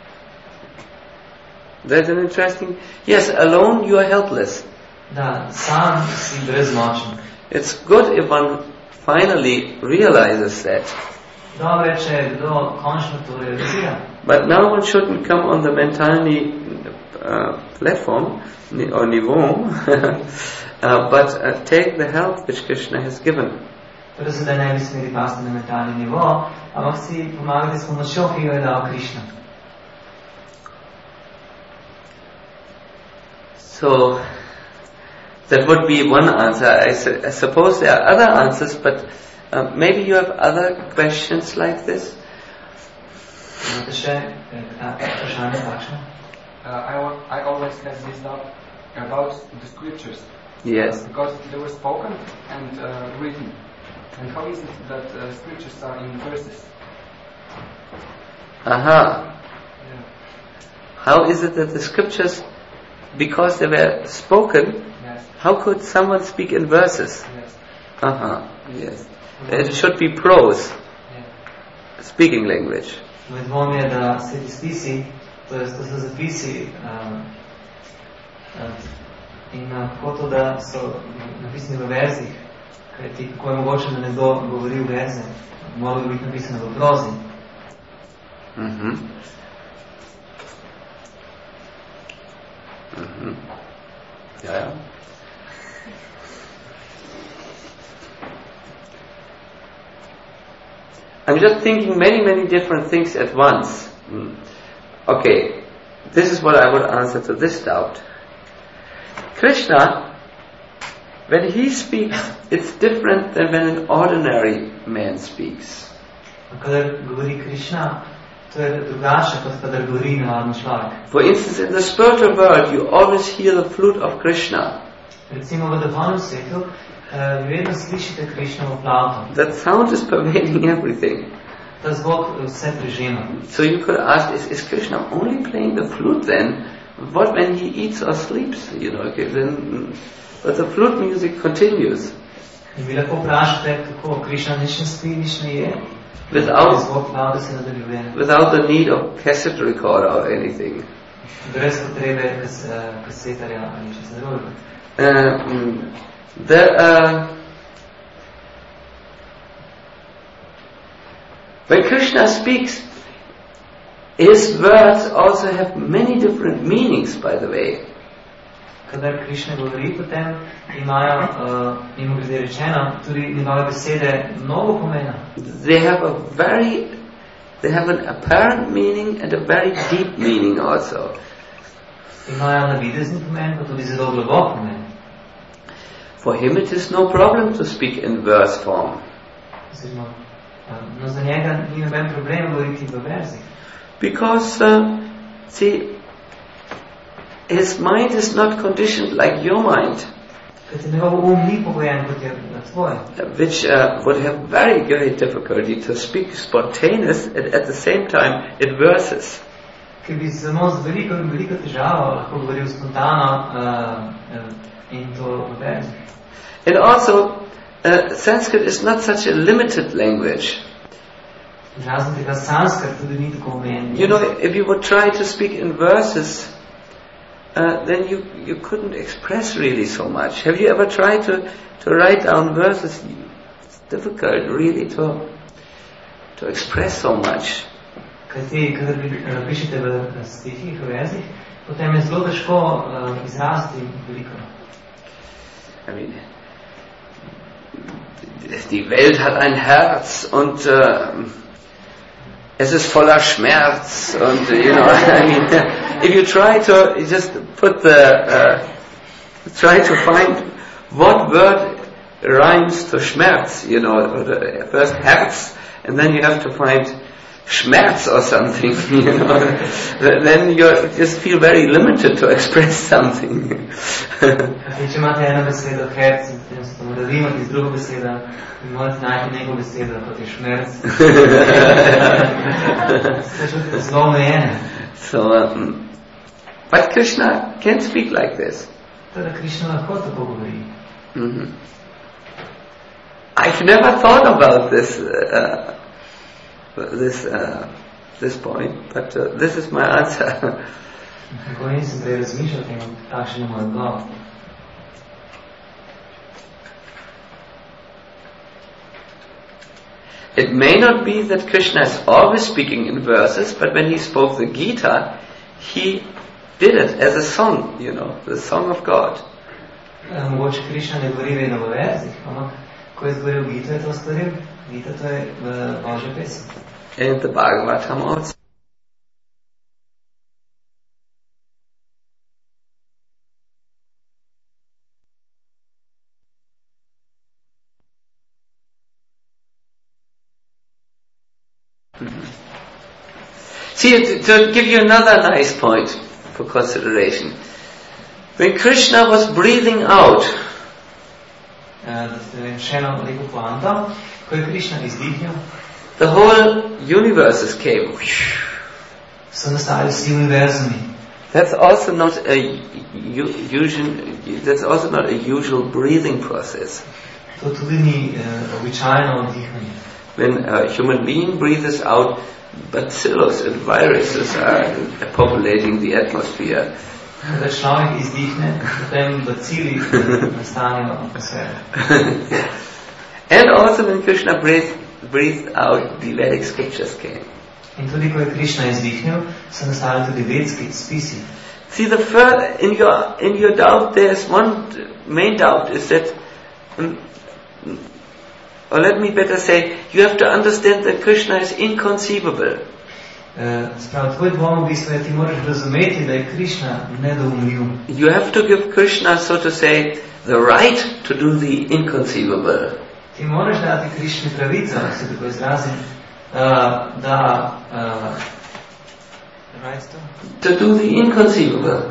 That's an interesting... Yes, alone you are helpless. Da, sam si brezmočen. It's good if one finally realizes that. But now one shouldn't come on the mentality platform or niveau, but take the help which Krishna has given. So that would be one answer. I suppose there are other answers, but maybe you have other questions like this? I always have this doubt about the scriptures. Yes. Because they were spoken and written. And how is it that scriptures are in verses? Aha. Yeah. How is it that the scriptures, because they were spoken, yes. How could someone speak in verses? Yes. Aha. Yes. It should be prose. Yeah. Speaking language. In kako da so napisani v verzih, kajti kako je mogoče, da nekdo govori v verze, mora biti napisano v prozi. Yeah. I'm just thinking many different things at once. Okay, this is what I would answer to this doubt. Krishna, when he speaks, it's different than when an ordinary man speaks. For instance, in the spiritual world, you always hear the flute of Krishna. That sound is pervading everything. So you could ask, is Krishna only playing the flute then? What when he eats or sleeps? You know, okay, then, but the flute music continues. Without the need of cassette recorder or anything. When Krishna speaks, his words also have many different meanings, by the way. Kadar Krishna govori, potem imajo, mimogrede rečeno, tudi njegove besede mnogo pomena. They have an apparent meaning and a very deep meaning also. Imajo navidezni pomen, pa tudi zelo globok pomen. For him it is no problem to speak in verse form. No za njega ni noben problem govoriti v verzih. Because, see, his mind is not conditioned like your mind, which would have very great difficulty to speak spontaneous and at the same time in verses. And also, Sanskrit is not such a limited language. You know, if you would try to speak in verses, then you couldn't express really so much. Have you ever tried to write down verses? It's difficult really to express so much. I mean, die Welt hat ein Herz und es ist voller Schmerz und you know, I mean, if you try to just put try to find what word rhymes to Schmerz, you know, first Herz, and then you have to find Schmerz or something, you know, then you just feel very limited to express something. So, but Krishna can speak like this. Mm-hmm. I've never thought about this point, but this is my answer. It may not be that Krishna is always speaking in verses, but when he spoke the Gita, he did it as a song, the song of God. Mogoče Krishna ne govori vedno v verzih, ampak ko je zgovoril Gita, je to storil. Gita to je Božja pesem. And the Bhagavatam also. See, to give you another nice point for consideration. When Krishna was breathing out, the whole universes came. That's also not a usual breathing process. When a human being breathes out, bacillus and viruses are populating the atmosphere. And also when Krishna breathed out, the Vedic scriptures came. See, in your doubt, there's one main doubt, is that, or let me better say, you have to understand that Krishna is inconceivable. You have to give Krishna, so to say, the right to do the inconceivable. To do the inconceivable.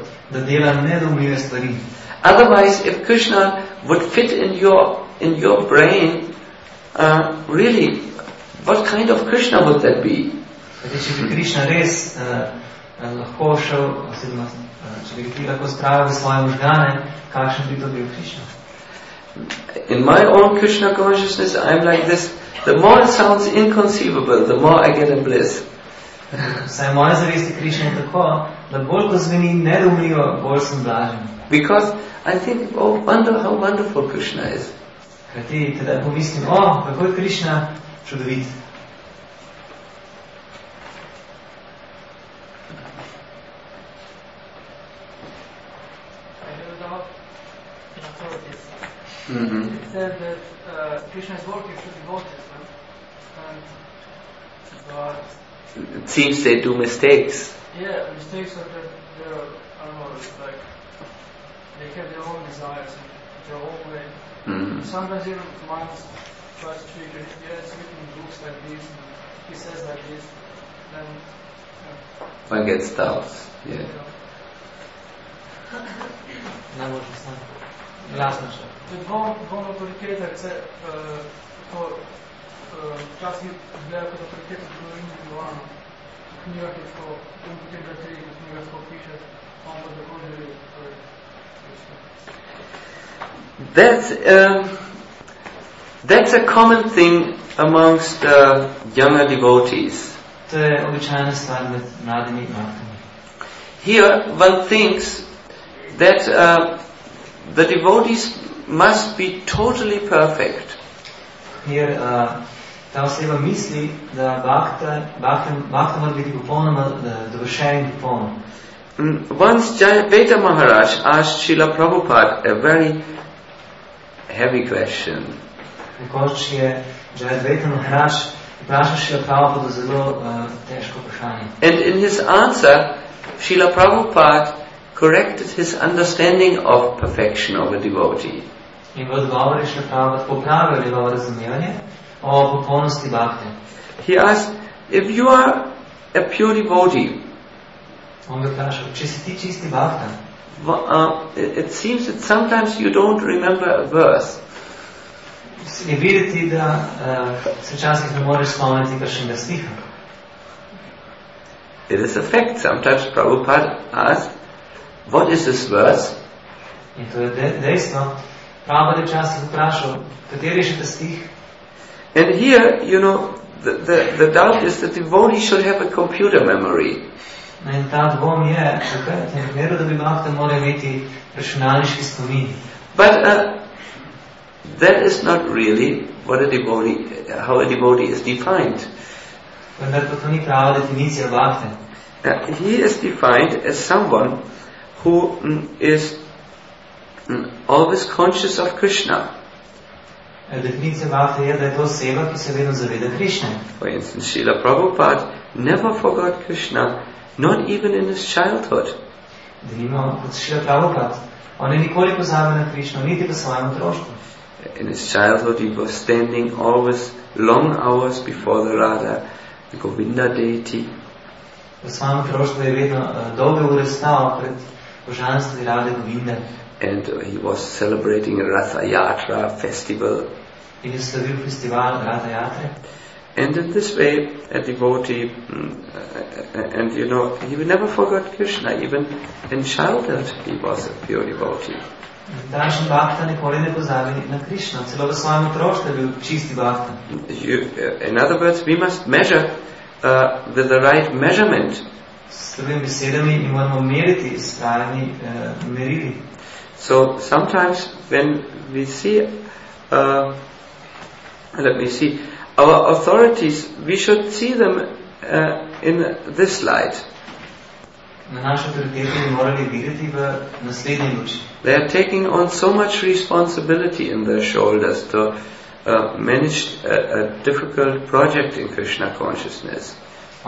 Otherwise, if Krishna would fit in your brain, really, what kind of Krishna would that be? In my own Krishna consciousness, I'm like this. The more it sounds inconceivable, the more I get in bliss. Because I think, wonder how wonderful Krishna is. Mm-hmm. It says that Krishna is working through devotees, but it seems they do mistakes. Yeah, mistakes are that they're, like they have their own desires, their own way. Mm-hmm. Sometimes even one tries to figure, it's written in books like this, and he says like this, then one gets doubts. Yeah. Двом авторитета се вчасih гледа като авторитет от индивидуално. В книгах е тако, интерпретири, в книгах тако пише, он да доходили That's a common thing amongst younger devotees. Here one thinks that the devotees must be totally perfect. Here, ta oseba misli, da bhakta mora biti popolnoma dovršen in popoln. Once Jayabheta Maharaj asked Srila Prabhupada a very heavy question. Nekoč je Jayabheta Maharaj vprašal Srila Prabhupada zelo težko vprašanje. And in his answer, Srila Prabhupada corrected his understanding of perfection of a devotee. In v odgovor je Srila Prabhupada popravil njegovo razumevanje o popolnosti bhakte. He asked, if you are a pure devotee, on ga vprašal, če si ti čisti bhakta, it seems that sometimes you don't remember a verse. Je videti, da se včasih ne moreš spomniti kakšnega stiha. It is a fact. Sometimes Prabhupada asked, what is this verse? In to je dejstvo. Prabhupada je včasih vprašal, kateri je še ta stih? And here, the doubt is that the devotee should have a computer memory. In ta dvom je, v tem primeru, da bi bhakta moral imeti računalniški spomin. But that is not really what a devotee, how a devotee is defined. He is defined as someone who is always conscious of Krishna. For instance, Srila Prabhupada never forgot Krishna, not even in his childhood. In his childhood he was standing always long hours before the Radha, the Govinda deity. And he was celebrating a Ratha Yatra festival. And in this way, a devotee, and he never forgot Krishna. Even in childhood, he was a pure devotee. In other words, we must measure with the right measurement. So sometimes when we see, our authorities, we should see them in this light. They are taking on so much responsibility in their shoulders to manage a difficult project in Krishna consciousness.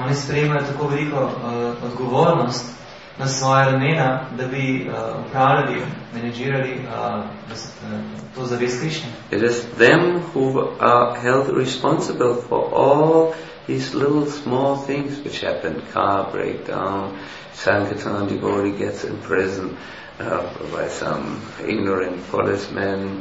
It is them who are held responsible for all these little small things which happen. Car breakdown, Sankirtan devotee gets in prison by some ignorant policeman,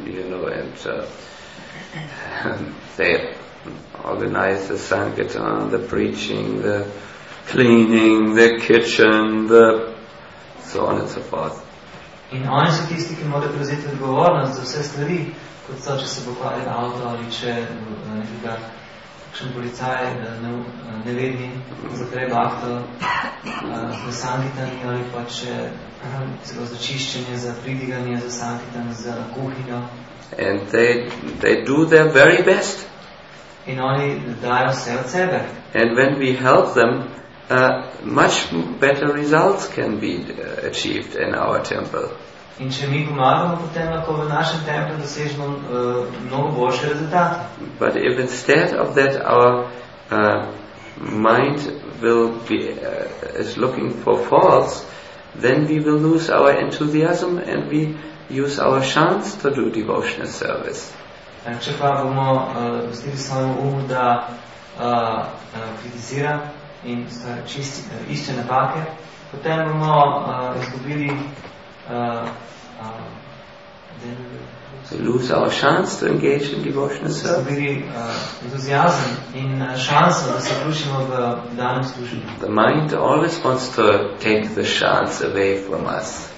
and they organize the Sankirtan, the preaching, the cleaning, the kitchen, the so on and so forth. In oni so tisti, ki morajo prevzeti odgovornost za vse stvari, kot so, če se pokvari avto ali če nekega kakšen policaj nevedni zapre avto za Sankirtani ali pa če celo za čiščenje, za pridiganje, za Sankirtan, za kuhinjo. And they do their very best. In oni dajo vse od sebe. And when we help them, much better results can be achieved in our temple. In če mi pomagamo, potem lahko v našem templju dosežemo mnogo boljše rezultate. But if instead of that our mind will be is looking for faults, then we will lose our enthusiasm and we use our chance to do devotional service. Če pa bomo pustili svojemu umu, da kritizira in išče napake, potem bomo izgubili we lose our chance to engage in devotional service. The mind always wants to take the chance away from us.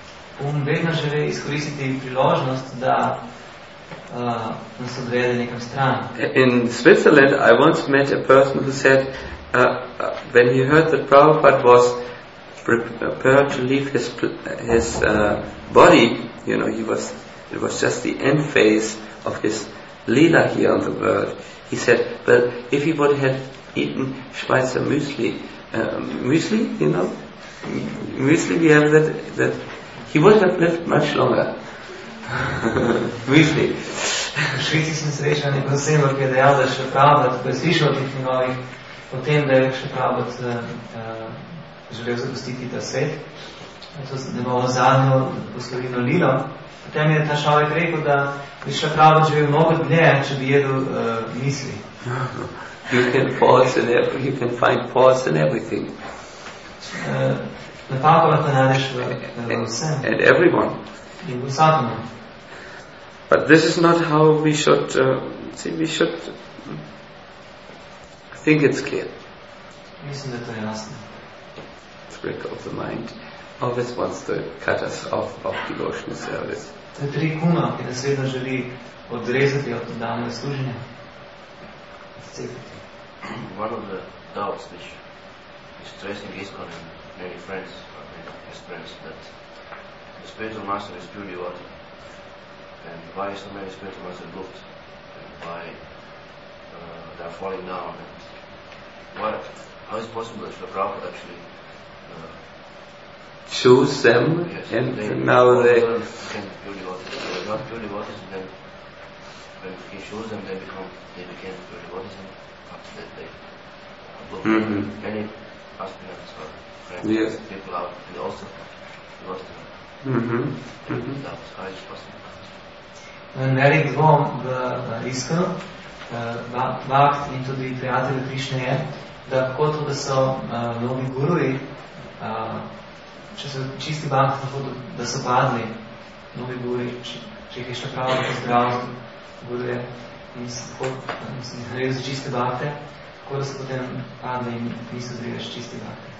In Switzerland, I once met a person who said, when he heard that Prabhupada was prepared to leave his body, it was just the end phase of his lila here on the world. He said, well, if he would have eaten Schweizer muesli, muesli, we have that he would have lived much longer. Muesli. V Švici sem srečal neko osebo, ki je dejal, da še Prabhupada, ko je slišal o teh njegovih, o tem, da je še Prabhupada želel zapustiti ta svet, njegovo zadnjo poslovino lilo. Potem je ta človek rekel, da bi še Prabhupada živel mnogo dlje, če bi jedel misli. You can find faults in everything. Napako lahko najdeš v vsem. And everyone. In v vsakom. But this is not how we should we should I think it's clear. Mislim, da to je jasno. Trick of the mind always wants to cut us off of devotional service. To je trik uma, ki nas vedno želi odrezati od danega služenja. One of the doubts which is stressing ISKCON and many friends, or many of his friends, that the spiritual master is pure devotee. And why so many spiritual masters looked, and why they are falling down, and how is it possible that Srila Prabhupada actually choose them, yes, and now they became pure devotees. They were not pure devotees, and then when he chose them, they became pure devotees, and after that they looked many aspirants or friends, people out, and also devotees. How is it possible? En velik dvom v ISKCON, Bhakt in tudi prijatelji Krišne je, da kako to, da so mnogi guruji, če so čisti Bhakt, da so padli mnogi guruji, če jih je šlo pravo pozdravljati guruje in so naredili za čiste Bhakte, tako da so potem padli in niso bili več čisti Bhakte.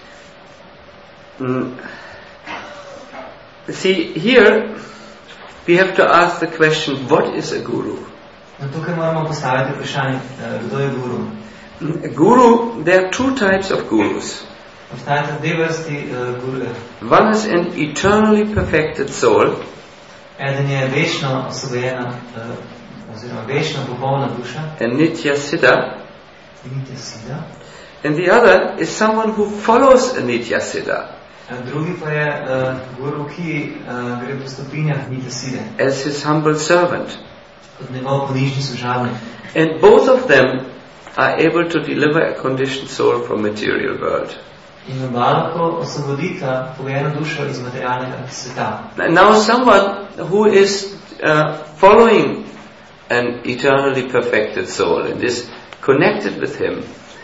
See, here we have to ask the question, what is a guru? Tukaj moramo postaviti vprašanje, kdo je guru? Guru, there are two types of gurus. Obstajata dve vrsti gurujev. One is an eternally perfected soul. Eden je večno osvojena, oziroma večno popolna duša. And Nitya Siddha. Nitya Siddha. And the other is someone who follows a Nitya Siddha. Drugi pa je guru, ki gre po stopinjah Nitya Siddhe. As his humble servant. Kot njegov ponižni služabnik. And both of them are able to deliver a conditioned soul from material world. In oba lahko osvobodita pogojeno dušo iz materialnega sveta. Now someone who is following an eternally perfected soul and is connected with him,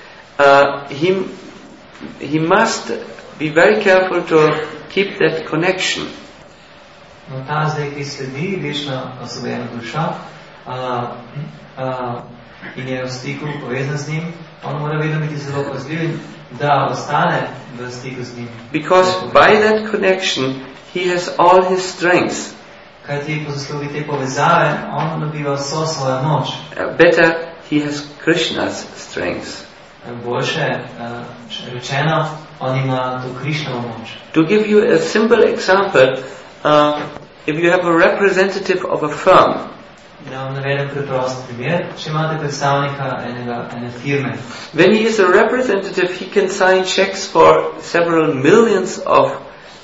he must be very careful to keep that connection. No, ta zdaj, ki sledi večno osvobojeno dušo in je v stiku povezan z njim, on mora vedno biti zelo pazljiv, da ostane v stiku z njim. Because by that connection he has all his strengths. Kajti po zaslugi te povezave on dobiva vso svojo moč. Better, he has Krishna's strengths. Boljše rečeno, on ima to Krishnovo moč. To give you a simple example, if you have a representative of a firm, da vam navedem preprost primer, če imate predstavnika ene firme. When he is a representative, he can sign checks for several millions of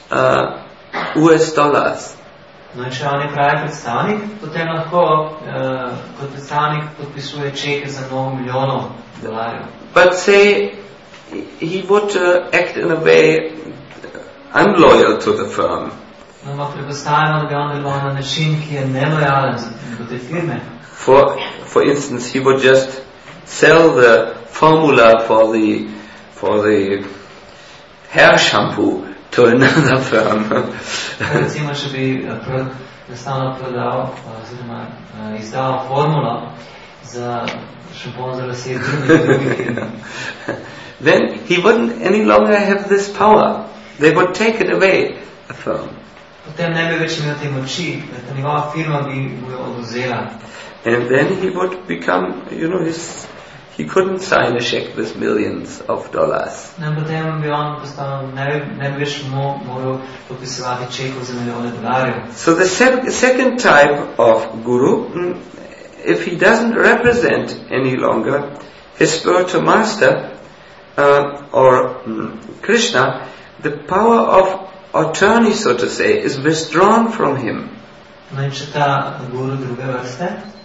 US dollars. No in če on je pravi predstavnik, potem lahko kot predstavnik podpisuje čeke za mnogo milijonov dolarjev. But say he would act in a way unloyal to the firm. No, ampak predpostavimo, da bi on deloval na način, ki je nelojalen do te firme. For instance, he would just sell the formula for the hair shampoo to another firm. Recimo, če bi predstavno prodal oziroma izdal formulo za šampon za lase drugi firme. Then he wouldn't any longer have this power. They would take it away, a firm. Potem ne bi več imel te moči, da ta njegova firma bi mu jo oduzela. And then he would become, he couldn't sign a check with millions of dollars. Ne, potem bi on postal, ne bi več moral podpisovati čekov za milijone dolarjev. So the second type of guru, if he doesn't represent any longer his spiritual master or Krishna, the power of attorney, so to say, is withdrawn from him. No in če ta guru druge vrste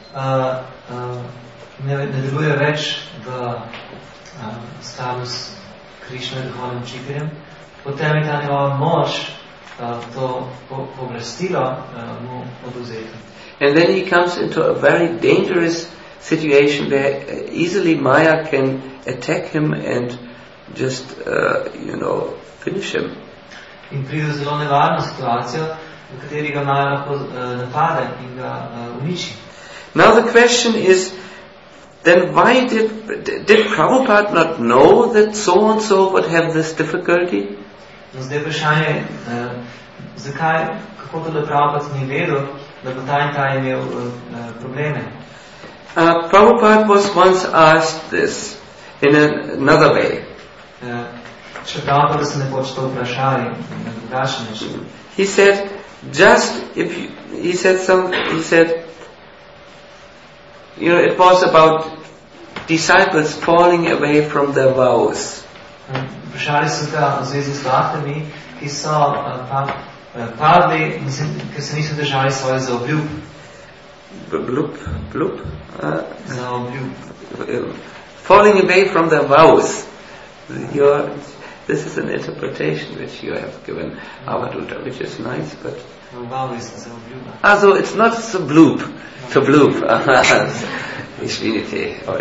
ne deluje več v skladu s Krišnovim duhovnim učiteljem, potem je ta njegova moč, to pooblastilo mu odvzeti. And then he comes into a very dangerous situation where easily Maya can attack him and just, finish him. In pride v zelo nevarno situacijo, v kateri ga Maja lahko napade in ga uniči. Now the question is, then why did Prabhupada not know that so and so would have this difficulty? No, zdaj vprašanje, zakaj, kako to, da Prabhupada ni vedel, da bo ta in ta imel probleme? Prabhupada was once asked this in another way. Čeprav pa da se nekoč to vprašali na drugačen način. He said, he said, it was about disciples falling away from their vows. Vprašali so ga v zvezi z vahtami, ki so padli, ker se niso držali svoje zaobljub. Falling away from their vows. This is an interpretation which you have given, Avaduta, which is nice, but... So it's not so bloop, to bloop. Ishvinite, or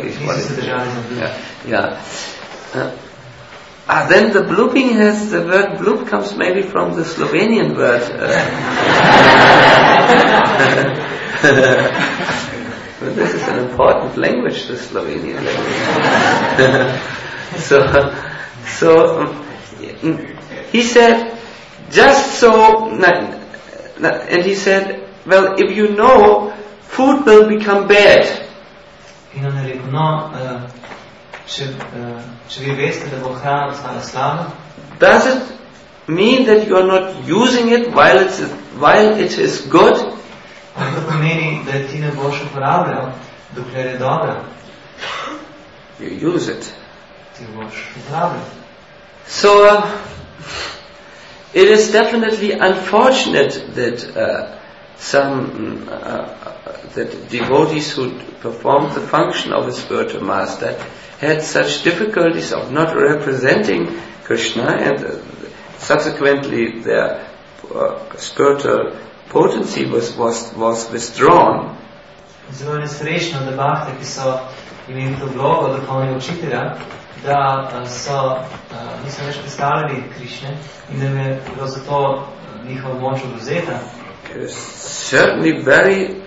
then the blooping the word bloop comes maybe from the Slovenian word. This is an important language, the Slovenian language. So he said, and he said, well, if you know, food will become bad. Does it mean that you are not using it while it is good? You use it. So it is definitely unfortunate that that devotees who performed the function of a spiritual master had such difficulties of not representing Krishna, and subsequently their spiritual potency was withdrawn. Zelo nesrečno, da bhakti, ki so imeli to vlogo duhovnega učitelja, da niso več predstavljali Krišne in da je bilo zato njihova moč odvzeta. It is certainly very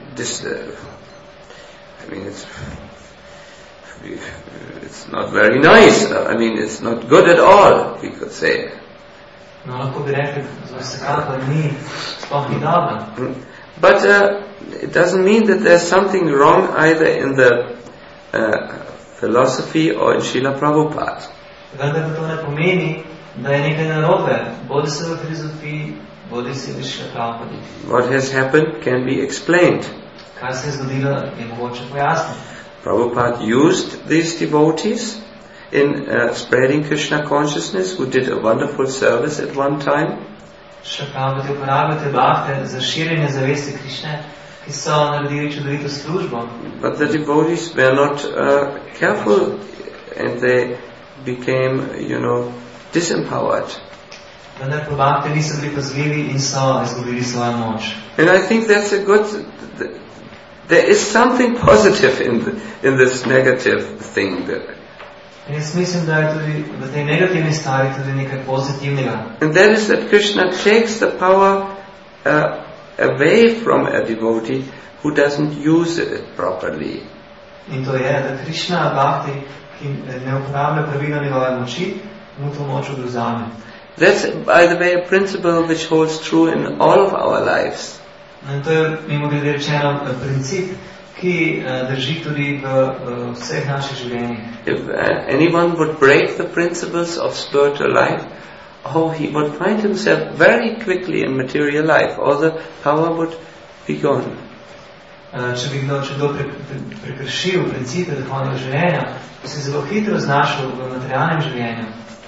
it's not very nice. It's not good at all, we could say. No, lahko bi rekli, vsekakor ni, sploh ni dobro. But it doesn't mean that there's something wrong either in the philosophy or in Srila Prabhupada. Vendar to ne pomeni, da je nekaj narobe, bodi se v filozofiji, bodi se v Srila Prabhupada. What has happened can be explained. Kaj se je zgodilo, je mogoče pojasniti. Prabhupada used these devotees in spreading Krishna consciousness, who did a wonderful service at one time. Srila Prabhupada je uporabil te bhakte za širjenje zavesti Krišne, ki so naredili čudovito službo. But the devotees were not careful, and they became, disempowered. Vendar pa bhakte niso bili pazljivi in so izgubili svojo moč. And I think that's there is something positive in this negative thing. In jaz mislim, da je tudi v tej negativni stvari tudi nekaj pozitivnega. And that is that Krishna takes the power away from a devotee who doesn't use it properly. In to je, da Krishna bhakti, ki ne uporablja pravilno njegove moči, mu to moč odvzame. That's, by the way, a principle which holds true in all of our lives. In to je, mimogrede rečeno, princip, ki drži tudi v vseh naših življenjih. If anyone would break the principles of spiritual life, he would find himself very quickly in material life. All the power would be gone. Če kdo prekršil principe duhovnega življenja, bi se zelo hitro znašel v materialnem življenju.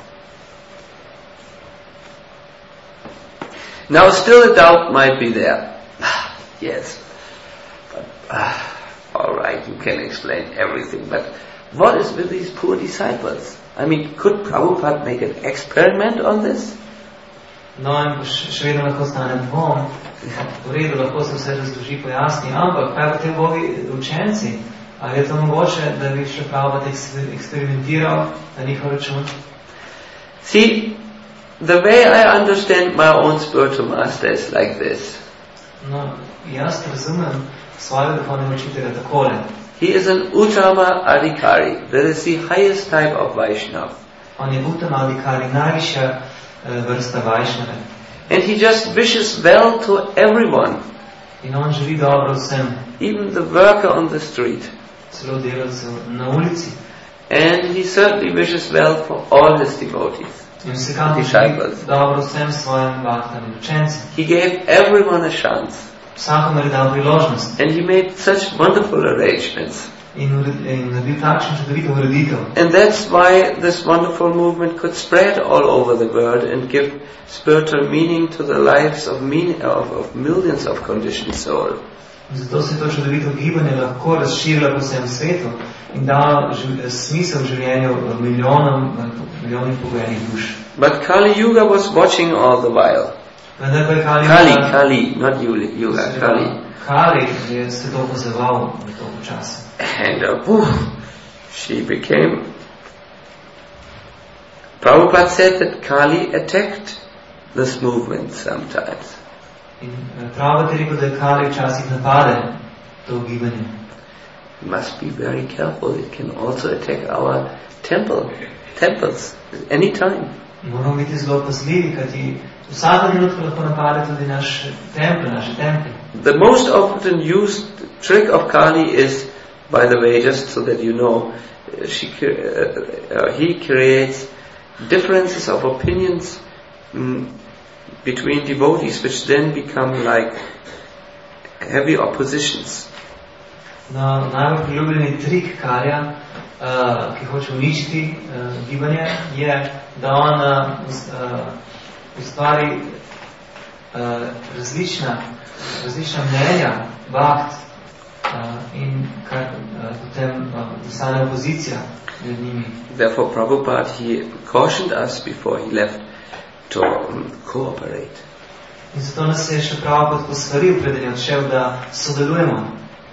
Now still a doubt might be there. Yes, but all right, you can explain everything, but what is with these poor disciples? Could Prabhupada make an experiment on this? No, in še vedno lahko stane dvom, v redu, lahko se vse razloži, pojasni, ampak kaj pa te bogi učenci? Ali je to mogoče, da bi še Prabhupada eksperimentiral na njihov račun? See, the way I understand my own spiritual master is like this. No, jaz razumem svojega duhovnega učitelja takole. He is an Uttama Adhikari. That is the highest type of Vaishnava. On je Uttama Adhikari, najvišja vrsta Vaishnave. And he just wishes well to everyone. In on želi dobro vsem. Even the worker on the street. Celo delavcev na ulici. And he certainly wishes well for all his devotees. disciples. He gave everyone a chance. And he made such wonderful arrangements. And that's why this wonderful movement could spread all over the world and give spiritual meaning to the lives of millions of conditioned souls. Zato se to čudovito gibanje lahko razširilo po vsem svetu in dalo smisel življenju milijonih pogojenih duš. But Kali Yuga was watching all the while. Kali, not Yuga, Kali. Kali je se to opozoval v to času. And she became... Prabhupada said that Kali attacked this movement sometimes. In Prabhupada je rekel, da Kali včasih napade to gibanje. We must be very careful. It can also attack our temples any time. Moramo biti zelo pazljivi, kajti vsako minutko lahko napade tudi naše temple. The most often used trick of Kali is, by the way, just so that you know, he creates differences of opinions between devotees, which then become like heavy oppositions. No, najbolj priljubljeni trik Kalija, ki hoče uničiti gibanje, je, da on ustvari različna mnenja, vakt, in kar potem nastane opozicija med njimi. Therefore, Prabhupada, he cautioned us before he left to cooperate. In zato nas je še Prabhupada posvaril, preden je odšel, da sodelujemo.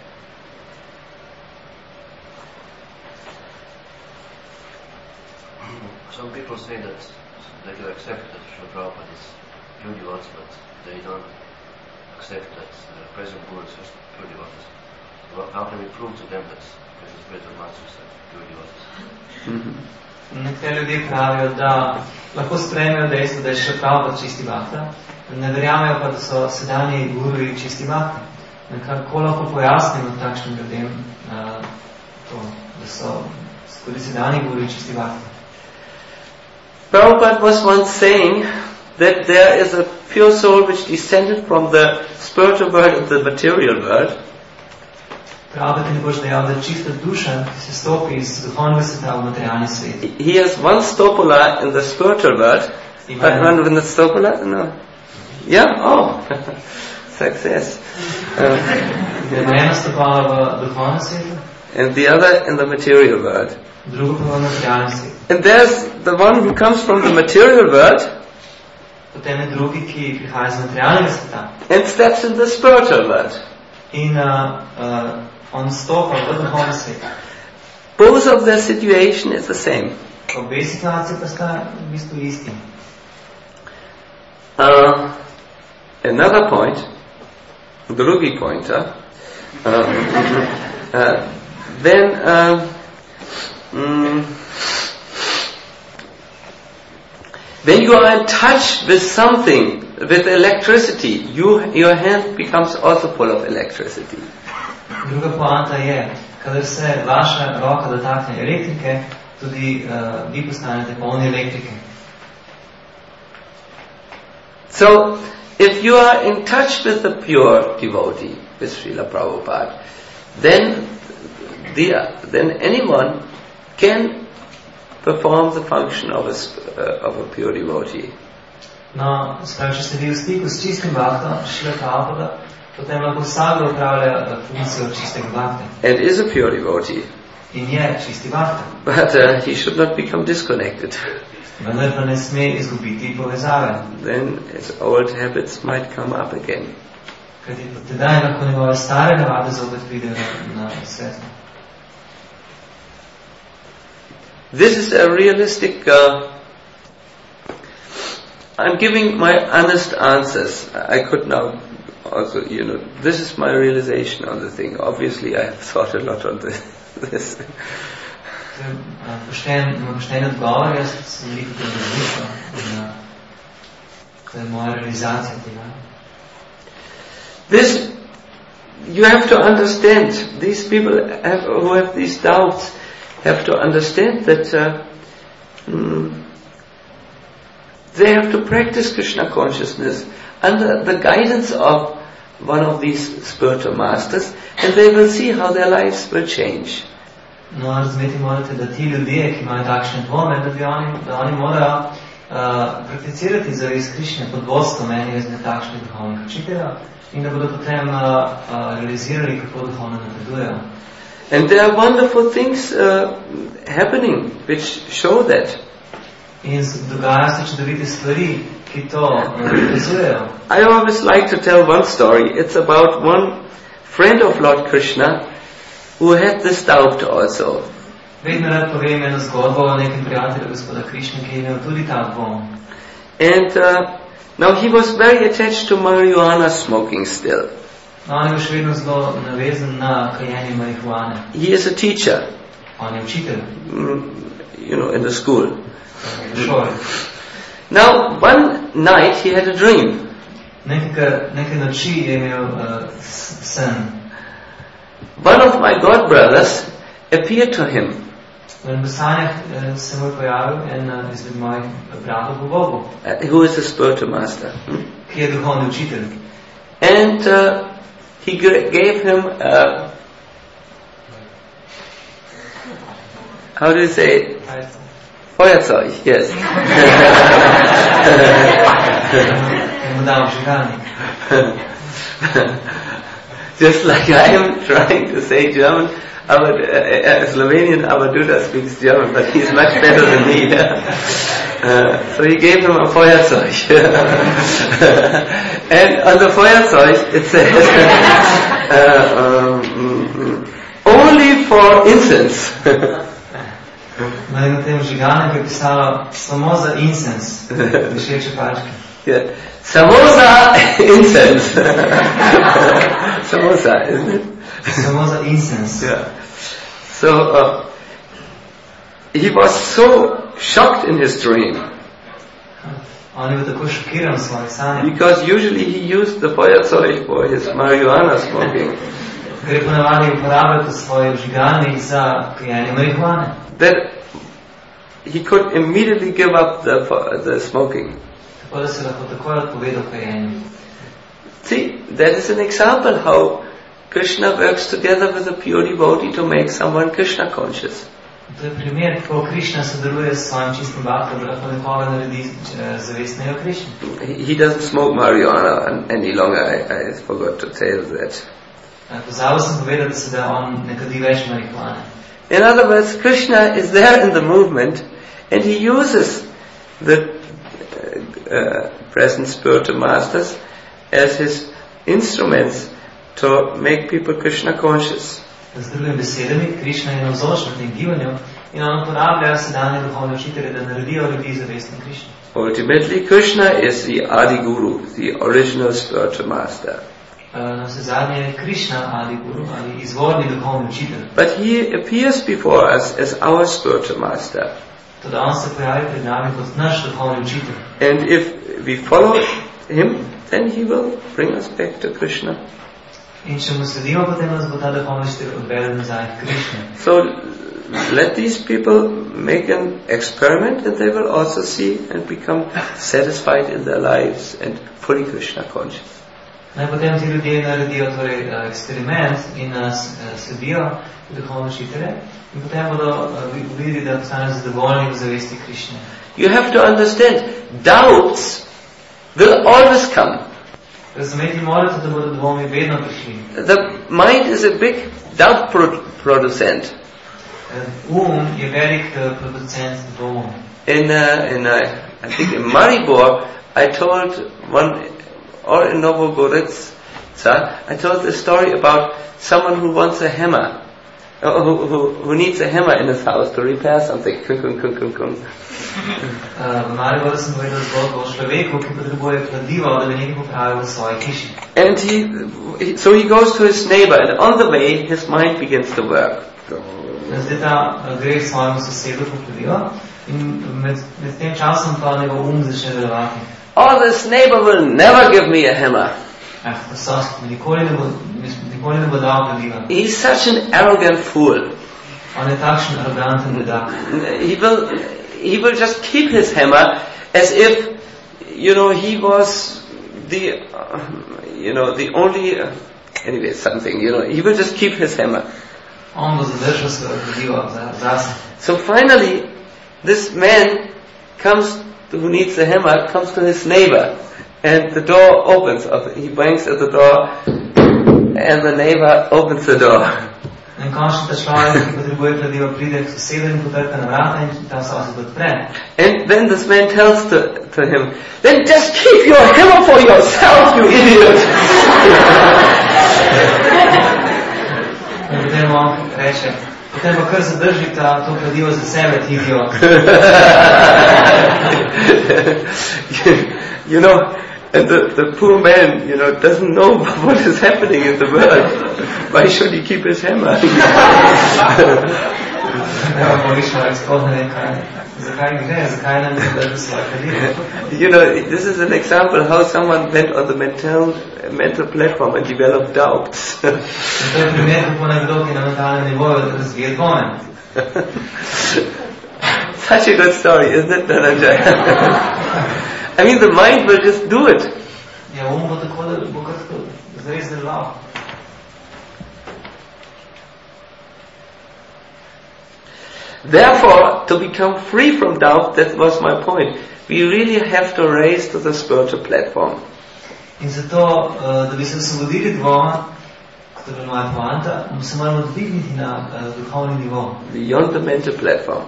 Some people say that they will accept that Srila Prabhupada is pure devotee, but they don't accept that the present Guru is pure devotee. Well, how can we prove to them that present spiritual masters are pure devotees? Nekateri ljudje pravijo, da lahko sprejmejo dejstvo, da je še Prabhupada čisti bhakta, ne verjamejo pa, da so sedanji guruji čisti bhakti. Kako lahko pojasnimo takšnim ljudem to, da so tudi sedanji guruji čisti bhakti? Prabhupada was once saying that there is a pure soul which descended from the spiritual world into the material world. Prabhupada je nekoč dejal, da čista duša, ki se stopi iz duhovnega sveta v materialni svet. He has one stopula in the spiritual world. One in the stopula? No. Yeah? Oh! Success. Ima ena stopala v duhovnem svetu. And the other in the material world. Drugo pa v materialnem svetu. And there's the one who comes from the material world. Potem je drugi, ki prihaja iz materialnega sveta. And steps in the spiritual world. In on stopa v duhovnem svetu. Both of their situation is the same. Obe situacije pa sta v bistvu isti. Another point, drugi pointer, when you are in touch with something, with electricity, your hand becomes also full of electricity. Druga poanta je, kadar se vaša roka dotakne elektrike, tudi vi postanete polni elektrike. So, if you are in touch with the pure devotee, with Srila Prabhupada, then anyone can perform the function of a pure devotee. No, spravi, če ste vi v stiku s čistim bhaktom, Srila Prabhupada, potem lahko vsakdo upravlja funkcijo čistega bhakta. And is a pure devotee. In je čisti bhakta. But he should not become disconnected. Vendar pa ne sme izgubiti povezave. Then his old habits might come up again. Kajti tedaj lahko njegove stare navade zopet pridejo na svetlo. This is a realistic... I'm giving my honest answers. I could now also, this is my realization on the thing. Obviously, I have thought a lot on this. Pošten odgovor, jaz sem veliko razmišljal in to je moja realizacija tega. This, you have to understand, these people who have these doubts have to understand that they have to practice Krishna consciousness under the guidance of one of these spiritual masters, and they will see how their lives will change. No, razumeti morate, da ti ljudje, ki imajo takšne dvome, da oni morajo prakticirati zares Krišne pod vodstvom enega izmed takšnih duhovnih učiteljev in da bodo potem realizirali, kako duhovno napredujejo. And there are wonderful things happening which show that. In dogajajo se čudovite stvari, ki to prikazujejo. I always like to tell one story. It's about one friend of Lord Krishna who had this doubt also. Vedno rad povem eno zgodbo o nekem prijatelju gospoda Krišne, ki je imel tudi ta dvom. And now he was very attached to marijuana smoking still. On je še vedno zelo navezan na kajenje marihuane. He is a teacher. On je učitelj. In the school. V šoli. Now, one night he had a dream. Neke noči je imel sen. One of my godbrothers appeared to him. V sanjah se mu je pojavil en izmed mojih bratov v Bogu. Who is a spiritual master. Ki je duhovni učitelj. And he gave him how do you say? Feuerzeug, yes. Just like I am trying to say German, Slovenian Abaduda speaks German, but he's much better than me. So he gave him a Feuerzeug. And on the Feuerzeug it says, only for incense. Na tem vžigalniku je pisalo samo za incense, dišeče palčke. Yeah. Samosa incense. Samosa, isn't it? Samo za incense. Yeah. So he was so shocked in his dream. On je bil tako šokiran v svojih sanjah. Because usually he used the Feuerzeug for his marijuana smoking. Ker je ponavadi uporabljal to svoj vžigalnik za kajenje marihuane. That he could immediately give up the smoking. Tako da se lahko takoj odpovedal kajenju. See, that is an example how Krishna works together with a pure devotee to make someone Krishna conscious. To je primer, kako Krishna sodeluje s svojim čistim bhaktom, da lahko nekoga naredi zavestnega Krishna. He doesn't smoke marijuana any longer. I forgot to tell that. Pozabil sem povedati, da se da on ne kadi več marihuane. In other words, Krishna is there in the movement, and he uses the present spiritual masters as his instruments to make people Krishna conscious. Z drugimi besedami, Krishna je navzoč v tem gibanju in on uporablja sedanje duhovne učitelje, da naredijo ljudi zavestni Krishna. Ultimately, Krishna is the Adi Guru, the original spiritual master. Na vse zadnje je Krishna Adi Guru, ali izvorni duhovni učitelj. But he appears before us as our spiritual master. Toda on se pojavi pred nami kot naš duhovni učitelj. And if we follow him, then he will bring us back to Krishna. In če mu sledimo, potem nas bo ta duhovni učitelj odvedel nazaj k Krishni. So let these people make an experiment, and they will also see and become satisfied in their lives and fully Krishna conscious. Naj potem ti ljudje naredijo eksperiment in sledijo duhovne učitelje in potem bodo videli, da postanejo zadovoljni v zavesti Krishne. You have to understand, doubts will always come. Razumeti morate, da bodo dvomi vedno prišli. The mind is a big doubt producent. Je velik producent dvomov. I think in Maribor, I told or in Novogorica, I told the story about someone who wants a hammer, who needs a hammer in his house to repair something. And so he goes to his neighbor, and on the way his mind begins to work. Oh, this neighbor will never give me a hammer. He's such an arrogant fool. He will just keep his hammer as if he was the only, anyway, something, he will just keep his hammer. So finally, this man who needs the hammer, comes to his neighbor, and the door opens. He bangs at the door, and the neighbor opens the door. And then this man tells to him, then just keep your hammer for yourself, you idiot. And the poor man, doesn't know what is happening in the world. Why should he keep his hammer? This is an example how someone went on the mental platform and developed doubts. Such a good story, isn't it, Dhananjay? I mean, the mind will just do it. Therefore, to become free from doubt, that was my point, we really have to raise to the spiritual platform. In zato, da bi se osvobodili dvoma, to je moja poanta, se moramo dvigniti na duhovni nivo. Beyond the mental platform.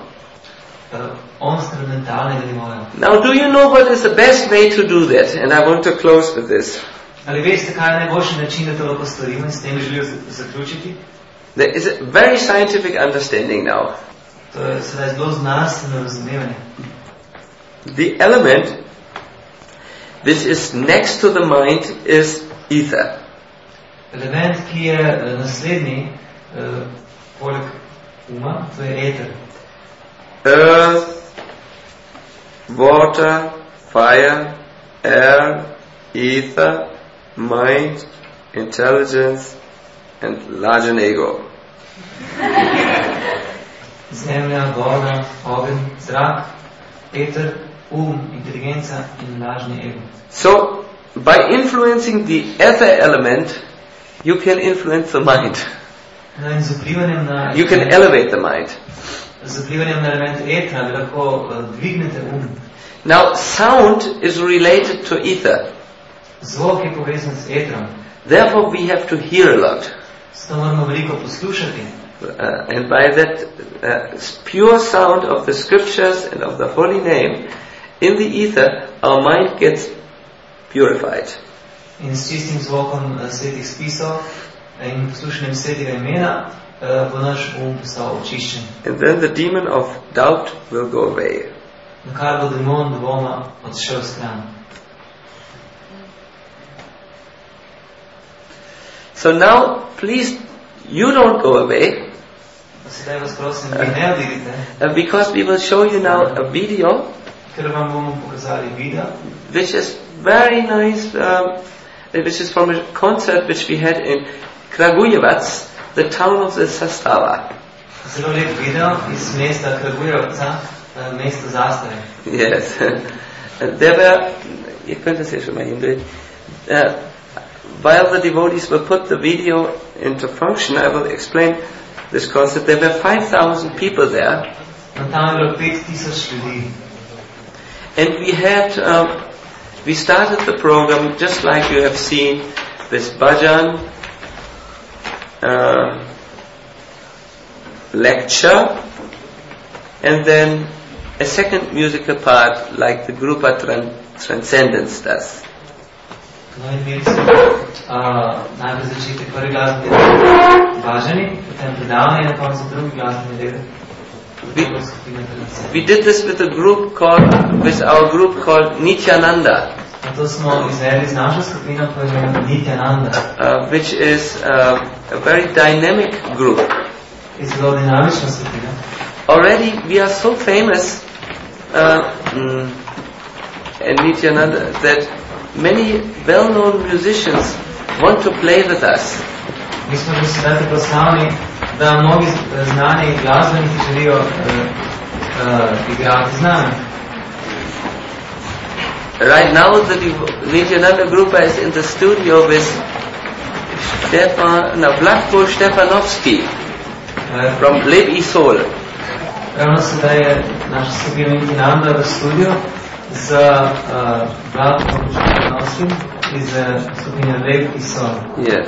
Now, do you know what is the best way to do that? And I want to close with this. There is a very scientific understanding now. The element which is next to the mind is ether. Element, ki je naslednji poleg uma, to je eter. Earth, water, fire, air, ether, mind, intelligence, and large ego. Zemlja, voda, ogenj, zrak, eter, inteligenca in lažni ego. So, by influencing the ether element, you can influence the mind. You can elevate the mind. Now, sound is related to ether. Therefore, we have to hear a lot. And by that pure sound of the scriptures and of the holy name, in the ether, our mind gets purified. In s čistim zvokom svetih spisov in poslušanjem svetega imena bo naš postal očiščen. And then the demon of doubt will go away. Na kar bo demon dvoma odšel stran. So now, please, you don't go away. Sedaj vas prosim, vi ne odidite. Because we will show you now a video. Ker vam bomo pokazali video. Which is very nice. Which is from a concert which we had in Kragujevac, the town of the Sastava. Zelo lep video iz mesta Kragujevca, mesto zastave. Yes. There were, ihr könnt das hier schon mal hindrehen. While the devotees will put the video into function, I will explain this concept. There were 5,000 people there. Tam je bilo 5,000 ljudi. And we started the program just like you have seen, this bhajan, lecture, and then a second musical part like the Grupa Transcendence does. Najprej začetek prvi glasbeni bhažani, potem predavanje in na koncu drugi glasbeni del. We did this with our group called Nityananda, which is a very dynamic group. Already we are so famous in Nityananda that many well-known musicians want to play with us. Da mnogi znani glasbeniki želijo igrati z nami. right now the Nityananda Grupa is in the studio with Vlatko Stefanovsky from Live Isol. Ravno sedaj je naša skupina Nityananda v studiu z Vlatkom Stefanovskim iz skupine Live Isol. Yes.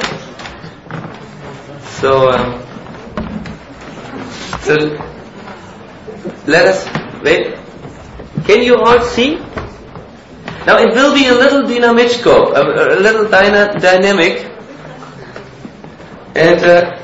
So let us wait. Can you all see? Now it will be a little dynamic, and